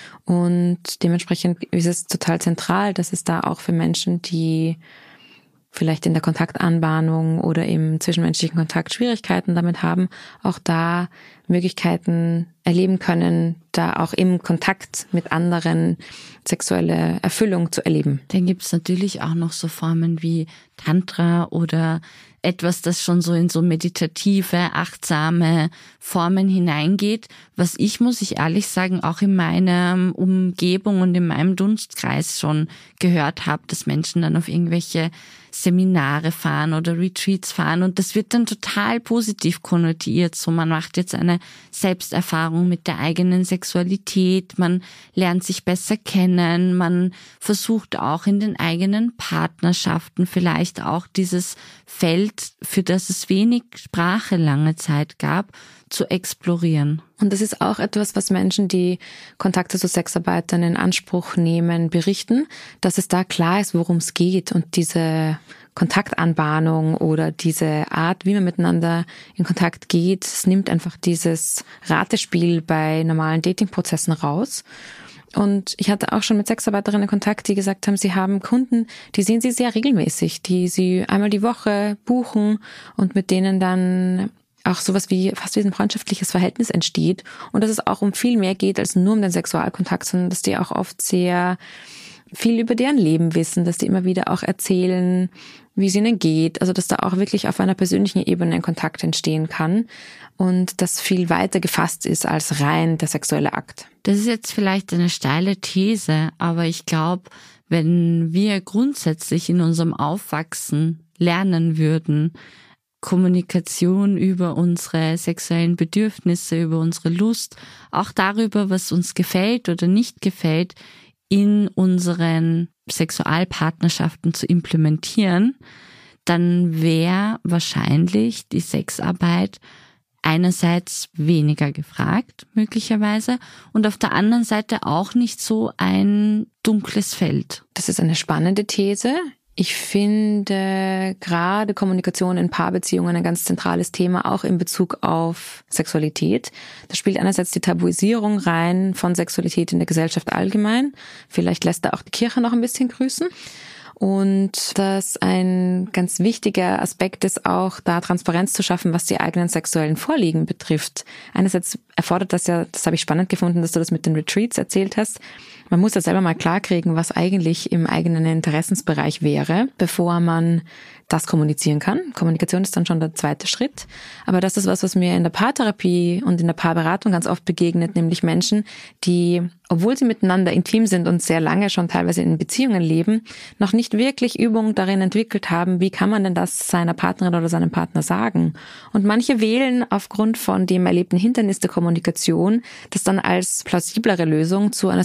Und dementsprechend ist es total zentral, dass es da auch für Menschen, die vielleicht in der Kontaktanbahnung oder im zwischenmenschlichen Kontakt Schwierigkeiten damit haben, auch da Möglichkeiten erleben können, da auch im Kontakt mit anderen sexuelle Erfüllung zu erleben. Dann gibt es natürlich auch noch so Formen wie Tantra oder etwas, das schon so in so meditative, achtsame Formen hineingeht, was ich, muss ich ehrlich sagen, auch in meiner Umgebung und in meinem Dunstkreis schon gehört habe, dass Menschen dann auf irgendwelche Seminare fahren oder Retreats fahren und das wird dann total positiv konnotiert. So, man macht jetzt eine Selbsterfahrung mit der eigenen Sexualität, man lernt sich besser kennen, man versucht auch in den eigenen Partnerschaften vielleicht auch dieses Feld, für das es wenig Sprache lange Zeit gab, zu explorieren. Und das ist auch etwas, was Menschen, die Kontakte zu Sexarbeitern in Anspruch nehmen, berichten, dass es da klar ist, worum es geht und diese Kontaktanbahnung oder diese Art, wie man miteinander in Kontakt geht, es nimmt einfach dieses Ratespiel bei normalen Datingprozessen raus. Und ich hatte auch schon mit Sexarbeiterinnen Kontakt, die gesagt haben, sie haben Kunden, die sehen sie sehr regelmäßig, die sie einmal die Woche buchen und mit denen dann auch sowas wie fast wie ein freundschaftliches Verhältnis entsteht. Und dass es auch um viel mehr geht als nur um den Sexualkontakt, sondern dass die auch oft sehr viel über deren Leben wissen, dass die immer wieder auch erzählen, wie es ihnen geht. Also dass da auch wirklich auf einer persönlichen Ebene ein Kontakt entstehen kann und das viel weiter gefasst ist als rein der sexuelle Akt. Das ist jetzt vielleicht eine steile These, aber ich glaube, wenn wir grundsätzlich in unserem Aufwachsen lernen würden, Kommunikation über unsere sexuellen Bedürfnisse, über unsere Lust, auch darüber, was uns gefällt oder nicht gefällt, in unseren Sexualpartnerschaften zu implementieren, dann wäre wahrscheinlich die Sexarbeit einerseits weniger gefragt, möglicherweise, und auf der anderen Seite auch nicht so ein dunkles Feld. Das ist eine spannende These. Ich finde gerade Kommunikation in Paarbeziehungen ein ganz zentrales Thema, auch in Bezug auf Sexualität. Da spielt einerseits die Tabuisierung rein von Sexualität in der Gesellschaft allgemein. Vielleicht lässt da auch die Kirche noch ein bisschen grüßen. Und dass ein ganz wichtiger Aspekt ist auch, da Transparenz zu schaffen, was die eigenen sexuellen Vorlieben betrifft. Einerseits erfordert das ja, das habe ich spannend gefunden, dass du das mit den Retreats erzählt hast. Man muss ja selber mal klarkriegen, was eigentlich im eigenen Interessensbereich wäre, bevor man das kommunizieren kann. Kommunikation ist dann schon der zweite Schritt. Aber das ist was mir in der Paartherapie und in der Paarberatung ganz oft begegnet, nämlich Menschen, die, obwohl sie miteinander intim sind und sehr lange schon teilweise in Beziehungen leben, noch nicht wirklich Übung darin entwickelt haben, wie kann man denn das seiner Partnerin oder seinem Partner sagen. Und manche wählen aufgrund von dem erlebten Hindernis der Kommunikation das dann als plausiblere Lösung zu einer Sexarbeit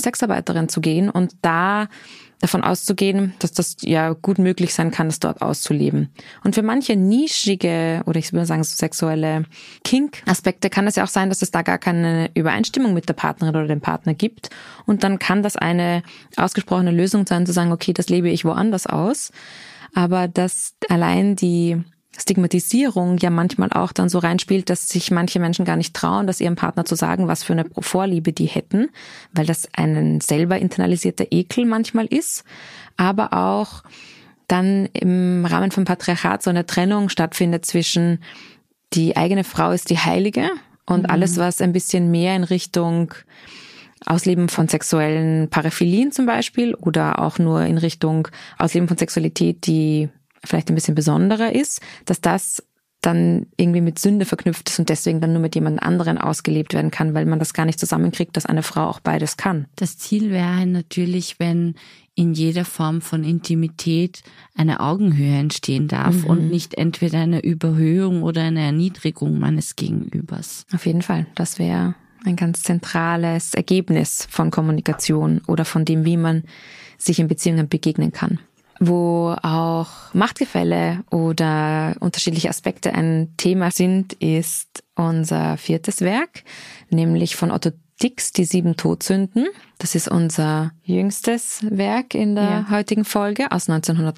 Beraterin zu gehen und da davon auszugehen, dass das ja gut möglich sein kann, das dort auszuleben. Und für manche nischige oder ich würde sagen so sexuelle Kink-Aspekte kann es ja auch sein, dass es da gar keine Übereinstimmung mit der Partnerin oder dem Partner gibt. Und dann kann das eine ausgesprochene Lösung sein, zu sagen, okay, das lebe ich woanders aus. Aber dass allein die Stigmatisierung ja manchmal auch dann so reinspielt, dass sich manche Menschen gar nicht trauen, das ihrem Partner zu sagen, was für eine Vorliebe die hätten, weil das ein selber internalisierter Ekel manchmal ist, aber auch dann im Rahmen vom Patriarchat so eine Trennung stattfindet zwischen die eigene Frau ist die Heilige und alles, was ein bisschen mehr in Richtung Ausleben von sexuellen Paraphilien zum Beispiel oder auch nur in Richtung Ausleben von Sexualität, die vielleicht ein bisschen besonderer ist, dass das dann irgendwie mit Sünde verknüpft ist und deswegen dann nur mit jemand anderen ausgelebt werden kann, weil man das gar nicht zusammenkriegt, dass eine Frau auch beides kann. Das Ziel wäre natürlich, wenn in jeder Form von Intimität eine Augenhöhe entstehen darf und nicht entweder eine Überhöhung oder eine Erniedrigung meines Gegenübers. Auf jeden Fall, das wäre ein ganz zentrales Ergebnis von Kommunikation oder von dem, wie man sich in Beziehungen begegnen kann. Wo auch Machtgefälle oder unterschiedliche Aspekte ein Thema sind, ist unser 4. Werk, nämlich von Otto Dix, die 7 Todsünden. Das ist unser jüngstes Werk in der heutigen Folge aus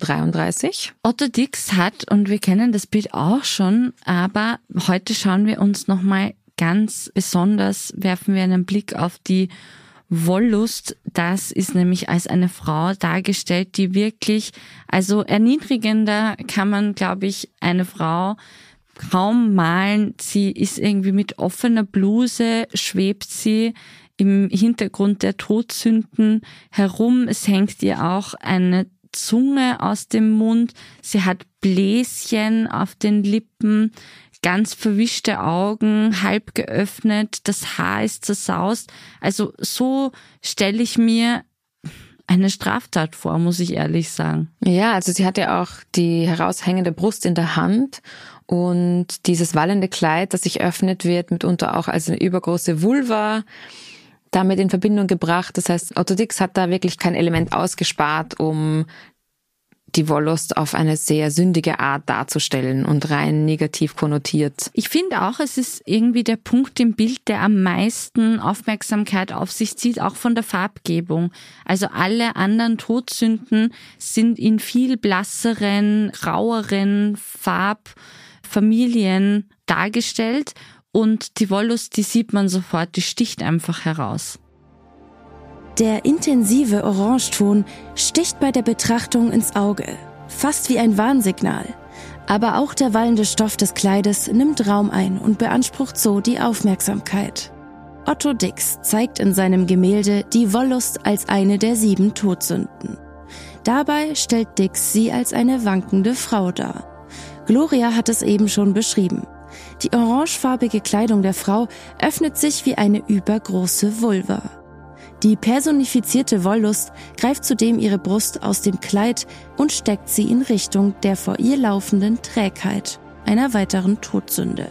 1933. Otto Dix hat, und wir kennen das Bild auch schon, aber heute schauen wir uns nochmal ganz besonders, werfen wir einen Blick auf die Wollust. Das ist nämlich als eine Frau dargestellt, die wirklich, also erniedrigender kann man, glaube ich, eine Frau kaum malen. Sie ist irgendwie mit offener Bluse, schwebt sie im Hintergrund der Todsünden herum. Es hängt ihr auch eine Zunge aus dem Mund. Sie hat Bläschen auf den Lippen, ganz verwischte Augen, halb geöffnet, das Haar ist zersaust. Also so stelle ich mir eine Straftat vor, muss ich ehrlich sagen. Ja, also sie hat ja auch die heraushängende Brust in der Hand und dieses wallende Kleid, das sich öffnet, wird mitunter auch als eine übergroße Vulva damit in Verbindung gebracht. Das heißt, Otto Dix hat da wirklich kein Element ausgespart, um die Wollust auf eine sehr sündige Art darzustellen und rein negativ konnotiert. Ich finde auch, es ist irgendwie der Punkt im Bild, der am meisten Aufmerksamkeit auf sich zieht, auch von der Farbgebung. Also alle anderen Todsünden sind in viel blasseren, raueren Farbfamilien dargestellt und die Wollust, die sieht man sofort, die sticht einfach heraus. Der intensive Orangeton sticht bei der Betrachtung ins Auge, fast wie ein Warnsignal. Aber auch der wallende Stoff des Kleides nimmt Raum ein und beansprucht so die Aufmerksamkeit. Otto Dix zeigt in seinem Gemälde die Wollust als eine der 7 Todsünden. Dabei stellt Dix sie als eine wankende Frau dar. Gloria hat es eben schon beschrieben. Die orangefarbige Kleidung der Frau öffnet sich wie eine übergroße Vulva. Die personifizierte Wollust greift zudem ihre Brust aus dem Kleid und steckt sie in Richtung der vor ihr laufenden Trägheit, einer weiteren Todsünde.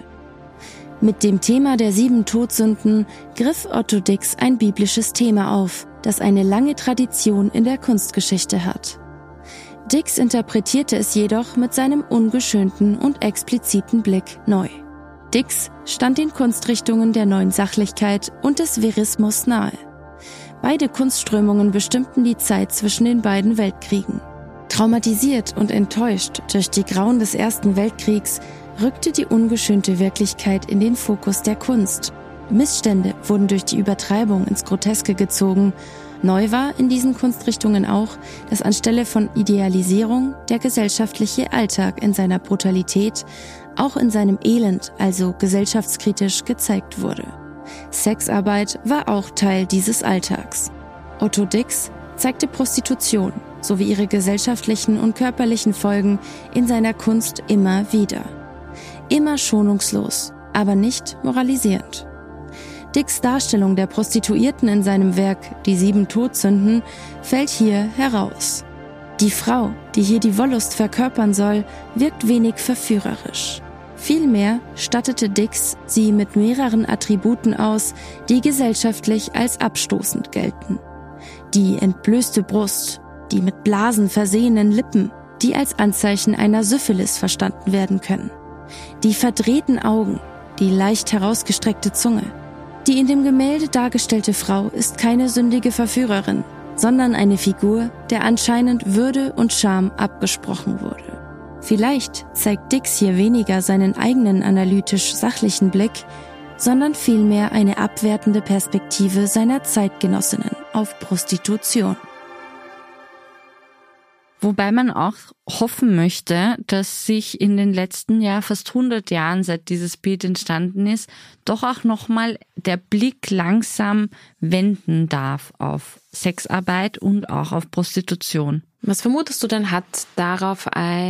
Mit dem Thema der 7 Todsünden griff Otto Dix ein biblisches Thema auf, das eine lange Tradition in der Kunstgeschichte hat. Dix interpretierte es jedoch mit seinem ungeschönten und expliziten Blick neu. Dix stand den Kunstrichtungen der Neuen Sachlichkeit und des Verismus nahe. Beide Kunstströmungen bestimmten die Zeit zwischen den beiden Weltkriegen. Traumatisiert und enttäuscht durch die Grauen des Ersten Weltkriegs rückte die ungeschönte Wirklichkeit in den Fokus der Kunst. Missstände wurden durch die Übertreibung ins Groteske gezogen. Neu war in diesen Kunstrichtungen auch, dass anstelle von Idealisierung der gesellschaftliche Alltag in seiner Brutalität, auch in seinem Elend, also gesellschaftskritisch, gezeigt wurde. Sexarbeit war auch Teil dieses Alltags. Otto Dix zeigte Prostitution sowie ihre gesellschaftlichen und körperlichen Folgen in seiner Kunst immer wieder. Immer schonungslos, aber nicht moralisierend. Dix' Darstellung der Prostituierten in seinem Werk Die 7 Todsünden fällt hier heraus. Die Frau, die hier die Wollust verkörpern soll, wirkt wenig verführerisch. Vielmehr stattete Dix sie mit mehreren Attributen aus, die gesellschaftlich als abstoßend gelten. Die entblößte Brust, die mit Blasen versehenen Lippen, die als Anzeichen einer Syphilis verstanden werden können. Die verdrehten Augen, die leicht herausgestreckte Zunge. Die in dem Gemälde dargestellte Frau ist keine sündige Verführerin, sondern eine Figur, der anscheinend Würde und Scham abgesprochen wurde. Vielleicht zeigt Dix hier weniger seinen eigenen analytisch-sachlichen Blick, sondern vielmehr eine abwertende Perspektive seiner Zeitgenossinnen auf Prostitution. Wobei man auch hoffen möchte, dass sich in den letzten fast 100 Jahren, seit dieses Bild entstanden ist, doch auch nochmal der Blick langsam wenden darf auf Sexarbeit und auch auf Prostitution. Was vermutest du denn, hat darauf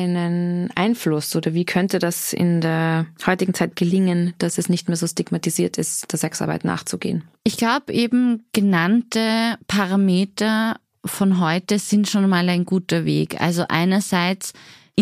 einen Einfluss oder wie könnte das in der heutigen Zeit gelingen, dass es nicht mehr so stigmatisiert ist, der Sexarbeit nachzugehen? Ich glaube eben genannte Parameter von heute sind schon mal ein guter Weg. Also einerseits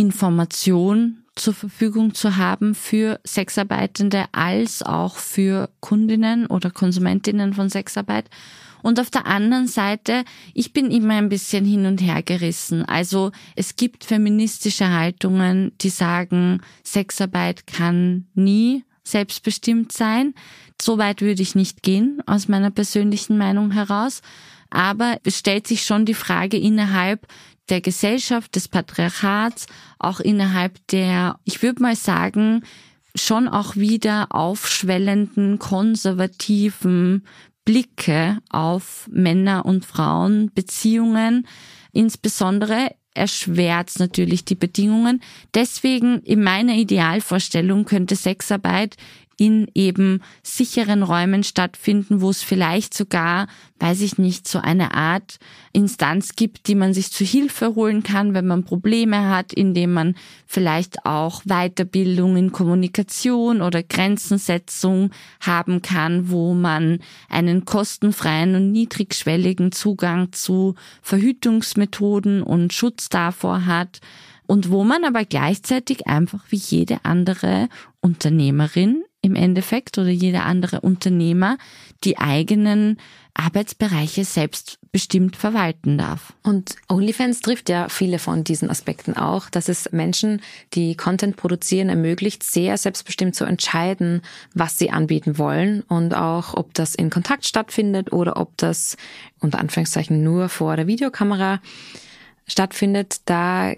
Information zur Verfügung zu haben für Sexarbeitende als auch für Kundinnen oder Konsumentinnen von Sexarbeit. Und auf der anderen Seite, ich bin immer ein bisschen hin und her gerissen. Also es gibt feministische Haltungen, die sagen, Sexarbeit kann nie selbstbestimmt sein. So weit würde ich nicht gehen, aus meiner persönlichen Meinung heraus. Aber es stellt sich schon die Frage innerhalb der Gesellschaft, des Patriarchats, auch innerhalb der, ich würde mal sagen, schon auch wieder aufschwellenden, konservativen Blicke auf Männer- und Frauenbeziehungen. Insbesondere erschwert es natürlich die Bedingungen. Deswegen in meiner Idealvorstellung könnte Sexarbeit in eben sicheren Räumen stattfinden, wo es vielleicht sogar, weiß ich nicht, so eine Art Instanz gibt, die man sich zu Hilfe holen kann, wenn man Probleme hat, indem man vielleicht auch Weiterbildung in Kommunikation oder Grenzensetzung haben kann, wo man einen kostenfreien und niedrigschwelligen Zugang zu Verhütungsmethoden und Schutz davor hat und wo man aber gleichzeitig einfach wie jede andere Unternehmerin im Endeffekt oder jeder andere Unternehmer die eigenen Arbeitsbereiche selbstbestimmt verwalten darf. Und OnlyFans trifft ja viele von diesen Aspekten auch, dass es Menschen, die Content produzieren, ermöglicht, sehr selbstbestimmt zu entscheiden, was sie anbieten wollen und auch, ob das in Kontakt stattfindet oder ob das unter Anführungszeichen nur vor der Videokamera stattfindet. Da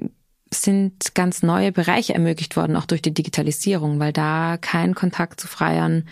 sind ganz neue Bereiche ermöglicht worden, auch durch die Digitalisierung, weil da kein Kontakt zu Freiern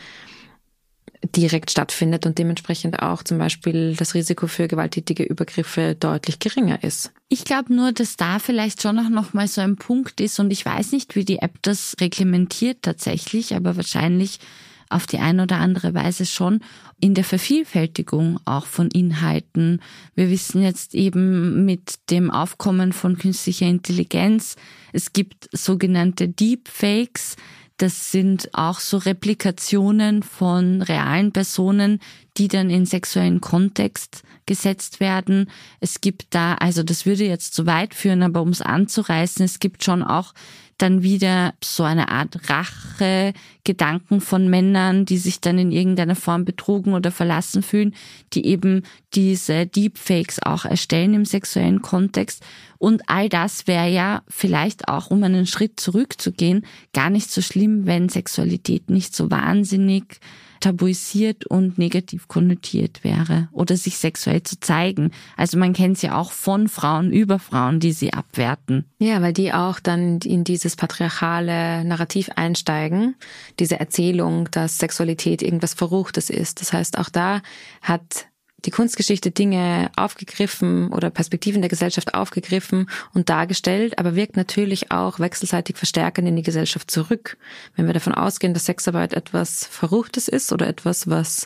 direkt stattfindet und dementsprechend auch zum Beispiel das Risiko für gewalttätige Übergriffe deutlich geringer ist. Ich glaube nur, dass da vielleicht schon auch noch mal so ein Punkt ist und ich weiß nicht, wie die App das reglementiert tatsächlich, aber wahrscheinlich auf die eine oder andere Weise schon in der Vervielfältigung auch von Inhalten. Wir wissen jetzt eben mit dem Aufkommen von künstlicher Intelligenz, es gibt sogenannte Deepfakes. Das sind auch so Replikationen von realen Personen, die dann in sexuellen Kontext gesetzt werden. Es gibt da, also das würde jetzt zu weit führen, aber um es anzureißen, es gibt schon auch dann wieder so eine Art Rache-Gedanken von Männern, die sich dann in irgendeiner Form betrogen oder verlassen fühlen, die eben diese Deepfakes auch erstellen im sexuellen Kontext. Und all das wäre ja vielleicht auch, um einen Schritt zurückzugehen, gar nicht so schlimm, wenn Sexualität nicht so wahnsinnig tabuisiert und negativ konnotiert wäre oder sich sexuell zu zeigen. Also man kennt es ja auch von Frauen über Frauen, die sie abwerten. Ja, weil die auch dann in dieses patriarchale Narrativ einsteigen, diese Erzählung, dass Sexualität irgendwas Verruchtes ist. Das heißt, auch da hat die Kunstgeschichte Dinge aufgegriffen oder Perspektiven der Gesellschaft aufgegriffen und dargestellt, aber wirkt natürlich auch wechselseitig verstärkend in die Gesellschaft zurück. Wenn wir davon ausgehen, dass Sexarbeit etwas Verruchtes ist oder etwas, was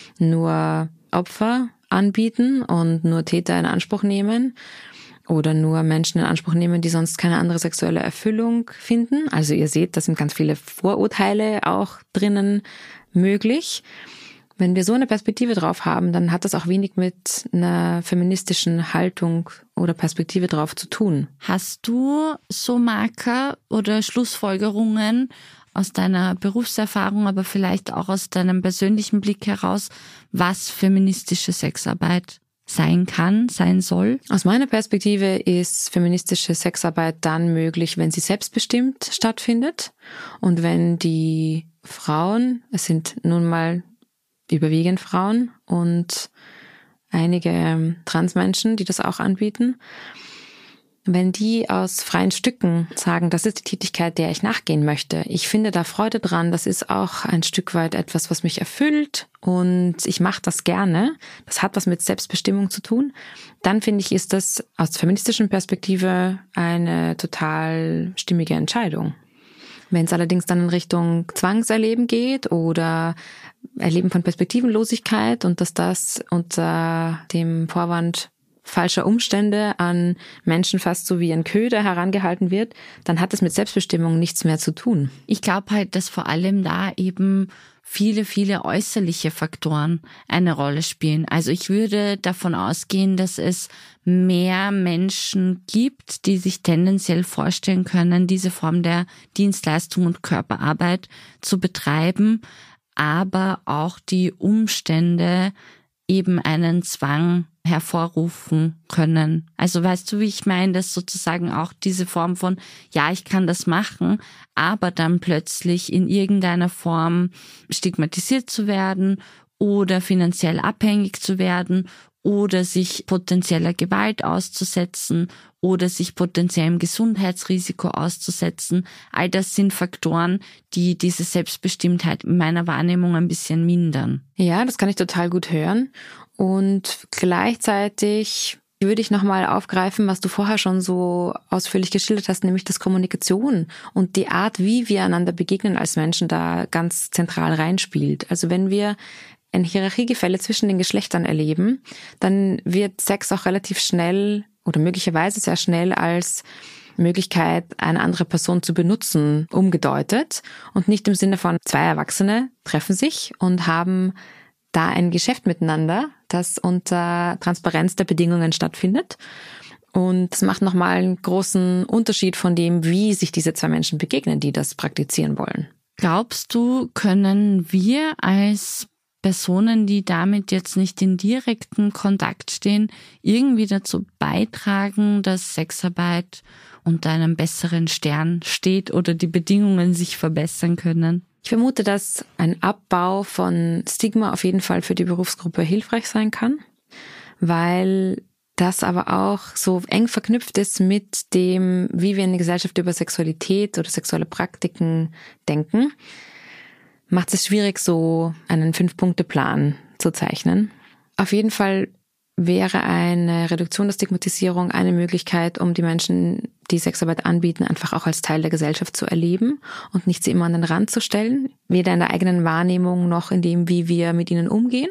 nur Opfer anbieten und nur Täter in Anspruch nehmen oder nur Menschen in Anspruch nehmen, die sonst keine andere sexuelle Erfüllung finden. Also ihr seht, da sind ganz viele Vorurteile auch drinnen möglich. Wenn wir so eine Perspektive drauf haben, dann hat das auch wenig mit einer feministischen Haltung oder Perspektive drauf zu tun. Hast du so Marker oder Schlussfolgerungen aus deiner Berufserfahrung, aber vielleicht auch aus deinem persönlichen Blick heraus, was feministische Sexarbeit sein kann, sein soll? Aus meiner Perspektive ist feministische Sexarbeit dann möglich, wenn sie selbstbestimmt stattfindet und wenn die Frauen, es sind nun mal überwiegend Frauen und einige Transmenschen, die das auch anbieten, wenn die aus freien Stücken sagen, das ist die Tätigkeit, der ich nachgehen möchte. Ich finde da Freude dran, das ist auch ein Stück weit etwas, was mich erfüllt und ich mache das gerne. Das hat was mit Selbstbestimmung zu tun. Dann finde ich, ist das aus der feministischen Perspektive eine total stimmige Entscheidung. Wenn es allerdings dann in Richtung Zwangserleben geht oder Erleben von Perspektivenlosigkeit und dass das unter dem Vorwand falscher Umstände an Menschen fast so wie ein Köder herangehalten wird, dann hat es mit Selbstbestimmung nichts mehr zu tun. Ich glaube halt, dass vor allem da eben viele äußerliche Faktoren eine Rolle spielen. Also ich würde davon ausgehen, dass es mehr Menschen gibt, die sich tendenziell vorstellen können, diese Form der Dienstleistung und Körperarbeit zu betreiben, aber auch die Umstände eben einen Zwang hervorrufen können. Also weißt du, wie ich meine, dass sozusagen auch diese Form von, ja, ich kann das machen, aber dann plötzlich in irgendeiner Form stigmatisiert zu werden oder finanziell abhängig zu werden oder sich potenzieller Gewalt auszusetzen oder sich potenziellem Gesundheitsrisiko auszusetzen. All das sind Faktoren, die diese Selbstbestimmtheit in meiner Wahrnehmung ein bisschen mindern. Ja, das kann ich total gut hören. Und gleichzeitig würde ich nochmal aufgreifen, was du vorher schon so ausführlich geschildert hast, nämlich das Kommunikation und die Art, wie wir einander begegnen als Menschen, da ganz zentral reinspielt. Also wenn wir ein Hierarchiegefälle zwischen den Geschlechtern erleben, dann wird Sex auch relativ schnell oder möglicherweise sehr schnell als Möglichkeit, eine andere Person zu benutzen, umgedeutet und nicht im Sinne von zwei Erwachsene treffen sich und haben da ein Geschäft miteinander, das unter Transparenz der Bedingungen stattfindet. Und das macht nochmal einen großen Unterschied von dem, wie sich diese zwei Menschen begegnen, die das praktizieren wollen. Glaubst du, können wir als Personen, die damit jetzt nicht in direkten Kontakt stehen, irgendwie dazu beitragen, dass Sexarbeit unter einem besseren Stern steht oder die Bedingungen sich verbessern können? Ich vermute, dass ein Abbau von Stigma auf jeden Fall für die Berufsgruppe hilfreich sein kann, weil das aber auch so eng verknüpft ist mit dem, wie wir in der Gesellschaft über Sexualität oder sexuelle Praktiken denken. Macht es schwierig, so einen 5-Punkte-Plan zu zeichnen. Auf jeden Fall wäre eine Reduktion der Stigmatisierung eine Möglichkeit, um die Menschen, die Sexarbeit anbieten, einfach auch als Teil der Gesellschaft zu erleben und nicht sie immer an den Rand zu stellen, weder in der eigenen Wahrnehmung noch in dem, wie wir mit ihnen umgehen.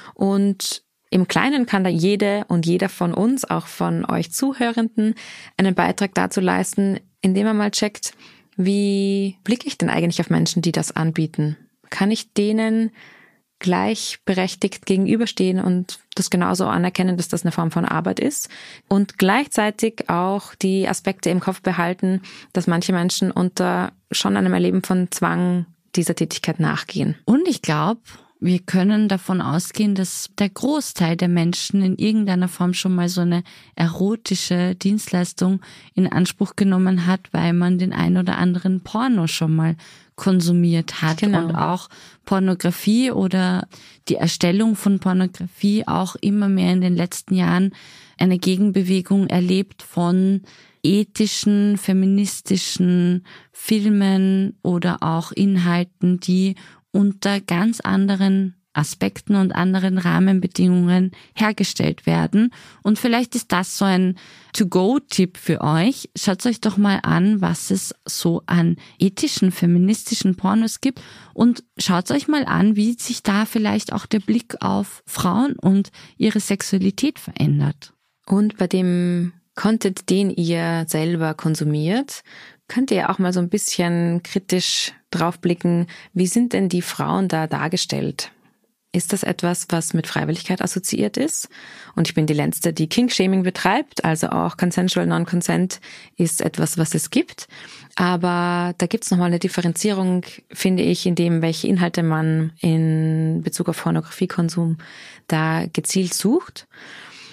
Und im Kleinen kann da jede und jeder von uns, auch von euch Zuhörenden, einen Beitrag dazu leisten, indem man mal checkt, wie blicke ich denn eigentlich auf Menschen, die das anbieten? Kann ich denen gleichberechtigt gegenüberstehen und das genauso anerkennen, dass das eine Form von Arbeit ist und gleichzeitig auch die Aspekte im Kopf behalten, dass manche Menschen unter schon einem Erleben von Zwang dieser Tätigkeit nachgehen. Und ich glaube, wir können davon ausgehen, dass der Großteil der Menschen in irgendeiner Form schon mal so eine erotische Dienstleistung in Anspruch genommen hat, weil man den ein oder anderen Porno schon mal konsumiert hat. Genau. Und auch Pornografie oder die Erstellung von Pornografie auch immer mehr in den letzten Jahren eine Gegenbewegung erlebt von ethischen, feministischen Filmen oder auch Inhalten, die unter ganz anderen Aspekten und anderen Rahmenbedingungen hergestellt werden. Und vielleicht ist das so ein To-Go-Tipp für euch. Schaut euch doch mal an, was es so an ethischen, feministischen Pornos gibt und schaut euch mal an, wie sich da vielleicht auch der Blick auf Frauen und ihre Sexualität verändert. Und bei dem Content, den ihr selber konsumiert, könnt ihr auch mal so ein bisschen kritisch draufblicken, wie sind denn die Frauen da dargestellt? Ist das etwas, was mit Freiwilligkeit assoziiert ist? Und ich bin die Letzte, die Kink-Shaming betreibt, also auch Consensual Non-Consent ist etwas, was es gibt. Aber da gibt's nochmal eine Differenzierung, finde ich, in dem, welche Inhalte man in Bezug auf Pornografiekonsum da gezielt sucht.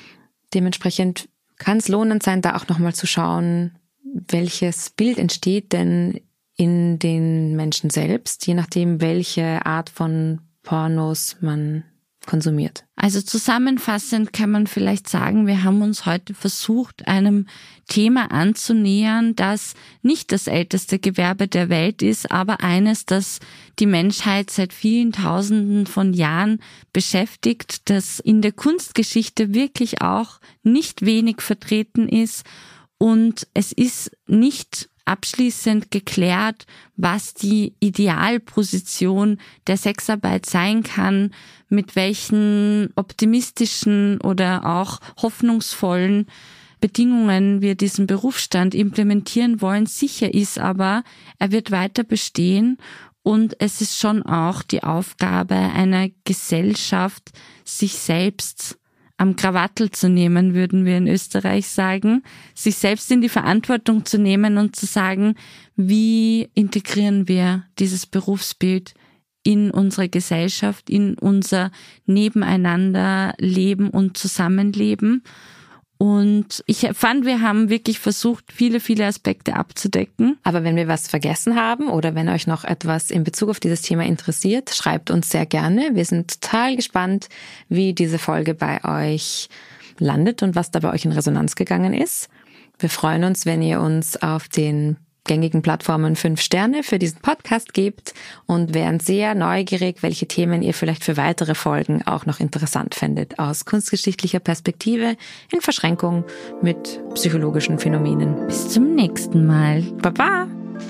Dementsprechend kann es lohnend sein, da auch nochmal zu schauen, welches Bild entsteht denn in den Menschen selbst, je nachdem, welche Art von Pornos man konsumiert. Also zusammenfassend kann man vielleicht sagen, wir haben uns heute versucht, einem Thema anzunähern, das nicht das älteste Gewerbe der Welt ist, aber eines, das die Menschheit seit vielen Tausenden von Jahren beschäftigt, das in der Kunstgeschichte wirklich auch nicht wenig vertreten ist. Und es ist nicht abschließend geklärt, was die Idealposition der Sexarbeit sein kann, mit welchen optimistischen oder auch hoffnungsvollen Bedingungen wir diesen Berufsstand implementieren wollen. Sicher ist aber, er wird weiter bestehen und es ist schon auch die Aufgabe einer Gesellschaft, sich selbst am Krawattel zu nehmen, würden wir in Österreich sagen, sich selbst in die Verantwortung zu nehmen und zu sagen, wie integrieren wir dieses Berufsbild in unsere Gesellschaft, in unser Nebeneinanderleben und Zusammenleben. Und ich fand, wir haben wirklich versucht, viele, viele Aspekte abzudecken. Aber wenn wir was vergessen haben oder wenn euch noch etwas in Bezug auf dieses Thema interessiert, schreibt uns sehr gerne. Wir sind total gespannt, wie diese Folge bei euch landet und was da bei euch in Resonanz gegangen ist. Wir freuen uns, wenn ihr uns auf den gängigen Plattformen 5 Sterne für diesen Podcast gebt und wären sehr neugierig, welche Themen ihr vielleicht für weitere Folgen auch noch interessant fändet aus kunstgeschichtlicher Perspektive in Verschränkung mit psychologischen Phänomenen. Bis zum nächsten Mal. Baba!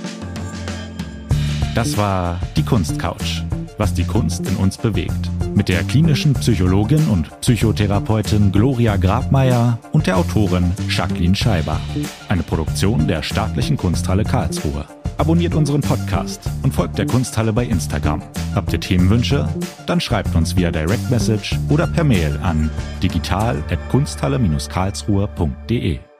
Das war die Kunstcouch, was die Kunst in uns bewegt. Mit der klinischen Psychologin und Psychotherapeutin Gloria Grabmaier und der Autorin Jacqueline Scheiber. Eine Produktion der Staatlichen Kunsthalle Karlsruhe. Abonniert unseren Podcast und folgt der Kunsthalle bei Instagram. Habt ihr Themenwünsche? Dann schreibt uns via Direct Message oder per Mail an digital@kunsthalle-karlsruhe.de.